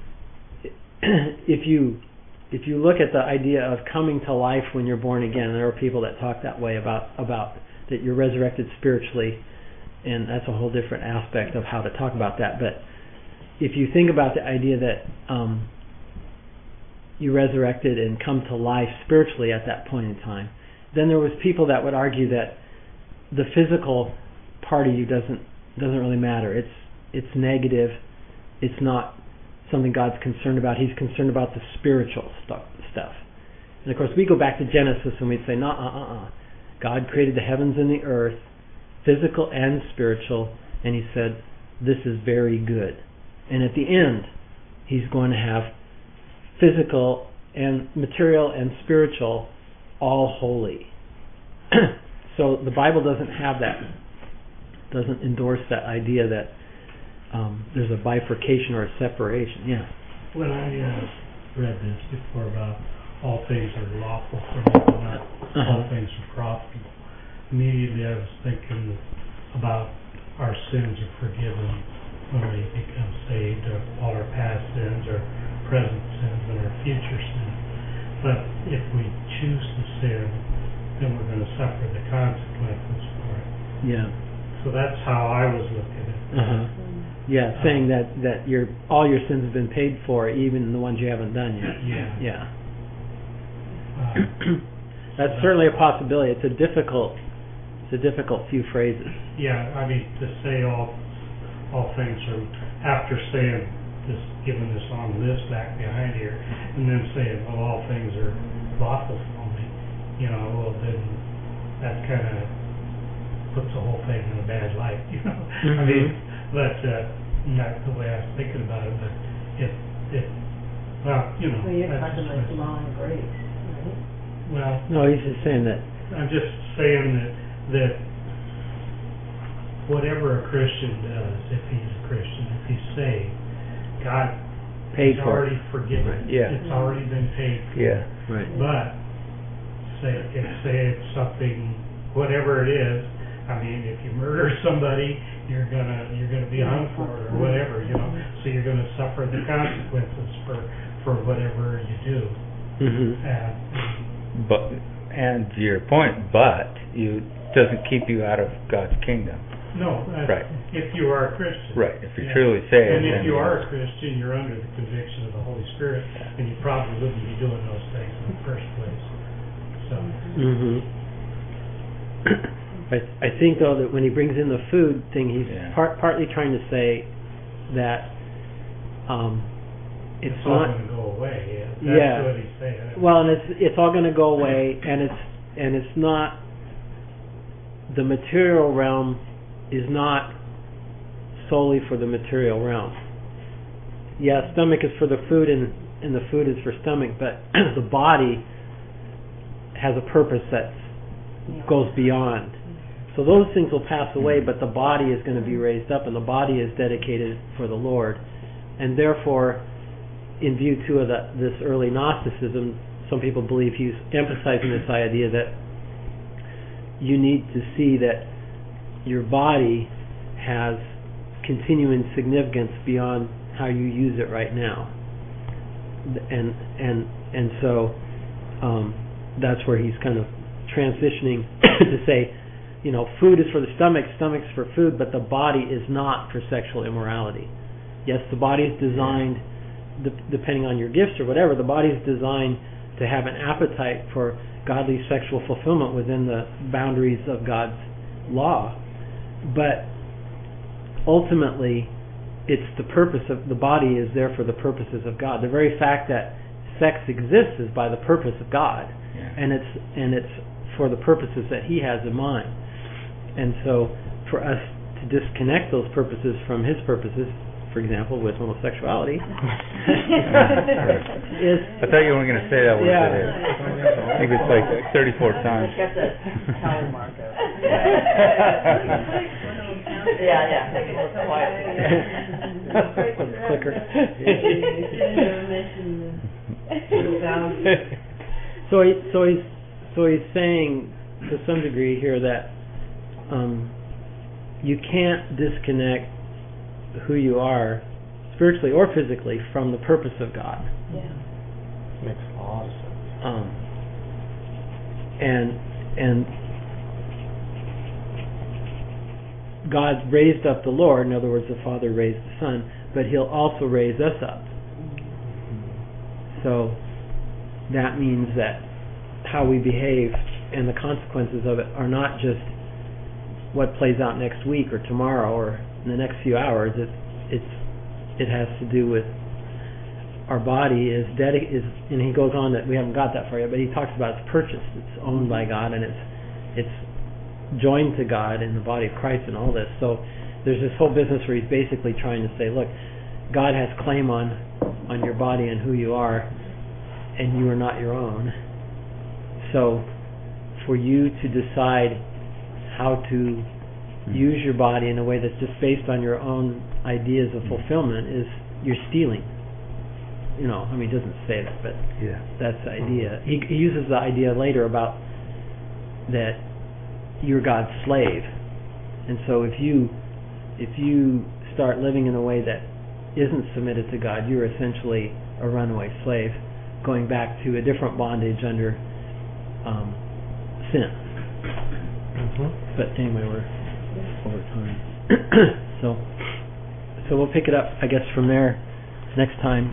if you if you look at the idea of coming to life when you're born again, there are people that talk that way about about that you're resurrected spiritually, and that's a whole different aspect of how to talk about that. But if you think about the idea that um, you resurrected and come to life spiritually at that point in time, then there was people that would argue that the physical part of you doesn't doesn't really matter. It's it's negative. It's not something God's concerned about. He's concerned about the spiritual stuff. stuff. And of course, we go back to Genesis and we'd say, no, uh, uh, uh. God created the heavens and the earth, physical and spiritual, and He said, this is very good. And at the end, He's going to have physical and material and spiritual all holy. So the Bible doesn't have that, doesn't endorse that idea that um, there's a bifurcation or a separation. Yeah. When I uh, read this before about all things are lawful for me, but not Uh-huh. all things are profitable, immediately I was thinking about our sins are forgiven when we become saved, or all our past sins, our present sins, and our future sins. But if we choose to sin, then we're going to suffer the consequences for it. Yeah. So that's how I was looking at it. Uh-huh. Yeah, uh, saying that, that your all your sins have been paid for, even the ones you haven't done yet. Yeah. Yeah. Uh, That's certainly a possibility. It's a difficult, it's a difficult few phrases. Yeah, I mean, to say all, all things are, after saying this, giving this long list back behind here, and then saying, well, all things are lawful for me, you know, well, then that kind of puts the whole thing in a bad light, you know? Mm-hmm. I mean, but, uh, not the way I was thinking about it, but if, if, well, you know. So you're that's talking just like my- law and grace, right? Well, No, he's just saying that. I'm just saying that, that whatever a Christian does, if he's a Christian, if he's saved, God Paid has for it. already forgiven. Right. Yeah. It's already been paid for. Yeah. Right. But, say, if, say it's something, whatever it is, I mean, if you murder somebody, you're gonna, you're gonna be hung for it, or whatever, you know, so you're gonna suffer the consequences for, for whatever you do. Mm-hmm. Uh, But, and to your point, but you doesn't keep you out of God's kingdom. No, uh, Right. if you are a Christian. Right. If you're Yeah. truly saved. And if then you are a Christian, you're under the conviction of the Holy Spirit, and you probably wouldn't be doing those things in the first place. So, Mm-hmm. I, I think, though, that when he brings in the food thing, he's Yeah. part, partly trying to say that um, it's, it's all not... gonna go away, yeah. That's Yeah. what he's saying. Well, and it's it's all going to go away, and it's and it's not, the material realm is not solely for the material realm. Yeah, stomach is for the food, and and the food is for stomach, but the body has a purpose that goes beyond. So those things will pass away, but the body is going to be raised up, and the body is dedicated for the Lord, and therefore, in view too of the, this early Gnosticism, some people believe he's emphasizing this idea that you need to see that your body has continuing significance beyond how you use it right now, and and and so um, that's where he's kind of transitioning to say, you know, food is for the stomach, stomach's for food, but the body is not for sexual immorality. Yes, the body is designed, de- depending on your gifts or whatever, the body is designed to have an appetite for godly sexual fulfillment within the boundaries of God's law. But ultimately, it's the purpose of the body is there for the purposes of God. The very fact that sex exists is by the purpose of God, Yeah. and it's and it's for the purposes that He has in mind. And so, for us to disconnect those purposes from His purposes, for example, with homosexuality, is I thought you weren't going to say that word Yeah. today. I think it's like thirty-four times. Got the tally mark up. Yeah, yeah, take it a little quiet. clicker. Value. So he, so he's so he's saying to some degree here that um, you can't disconnect who you are spiritually or physically from the purpose of God. Yeah. Makes a lot of sense. Um, and and God raised up the Lord. In other words, the Father raised the Son, but He'll also raise us up. So that means that how we behave and the consequences of it are not just what plays out next week or tomorrow or in the next few hours. It's it's it has to do with our body is dedi- is and he goes on that we haven't got that far yet, but he talks about it's purchased, it's owned by God, and it's it's joined to God in the body of Christ and all this. So there's this whole business where he's basically trying to say, look, God has claim on on your body and who you are, and you are not your own. So for you to decide how to use your body in a way that's just based on your own ideas of fulfillment is you're stealing. You know, I mean, he doesn't say that, but Yeah. that's the idea. He, he uses the idea later about that you're God's slave, and so if you if you start living in a way that isn't submitted to God, you're essentially a runaway slave, going back to a different bondage under um, sin. Mm-hmm. But anyway, we're over time, so so we'll pick it up, I guess, from there next time.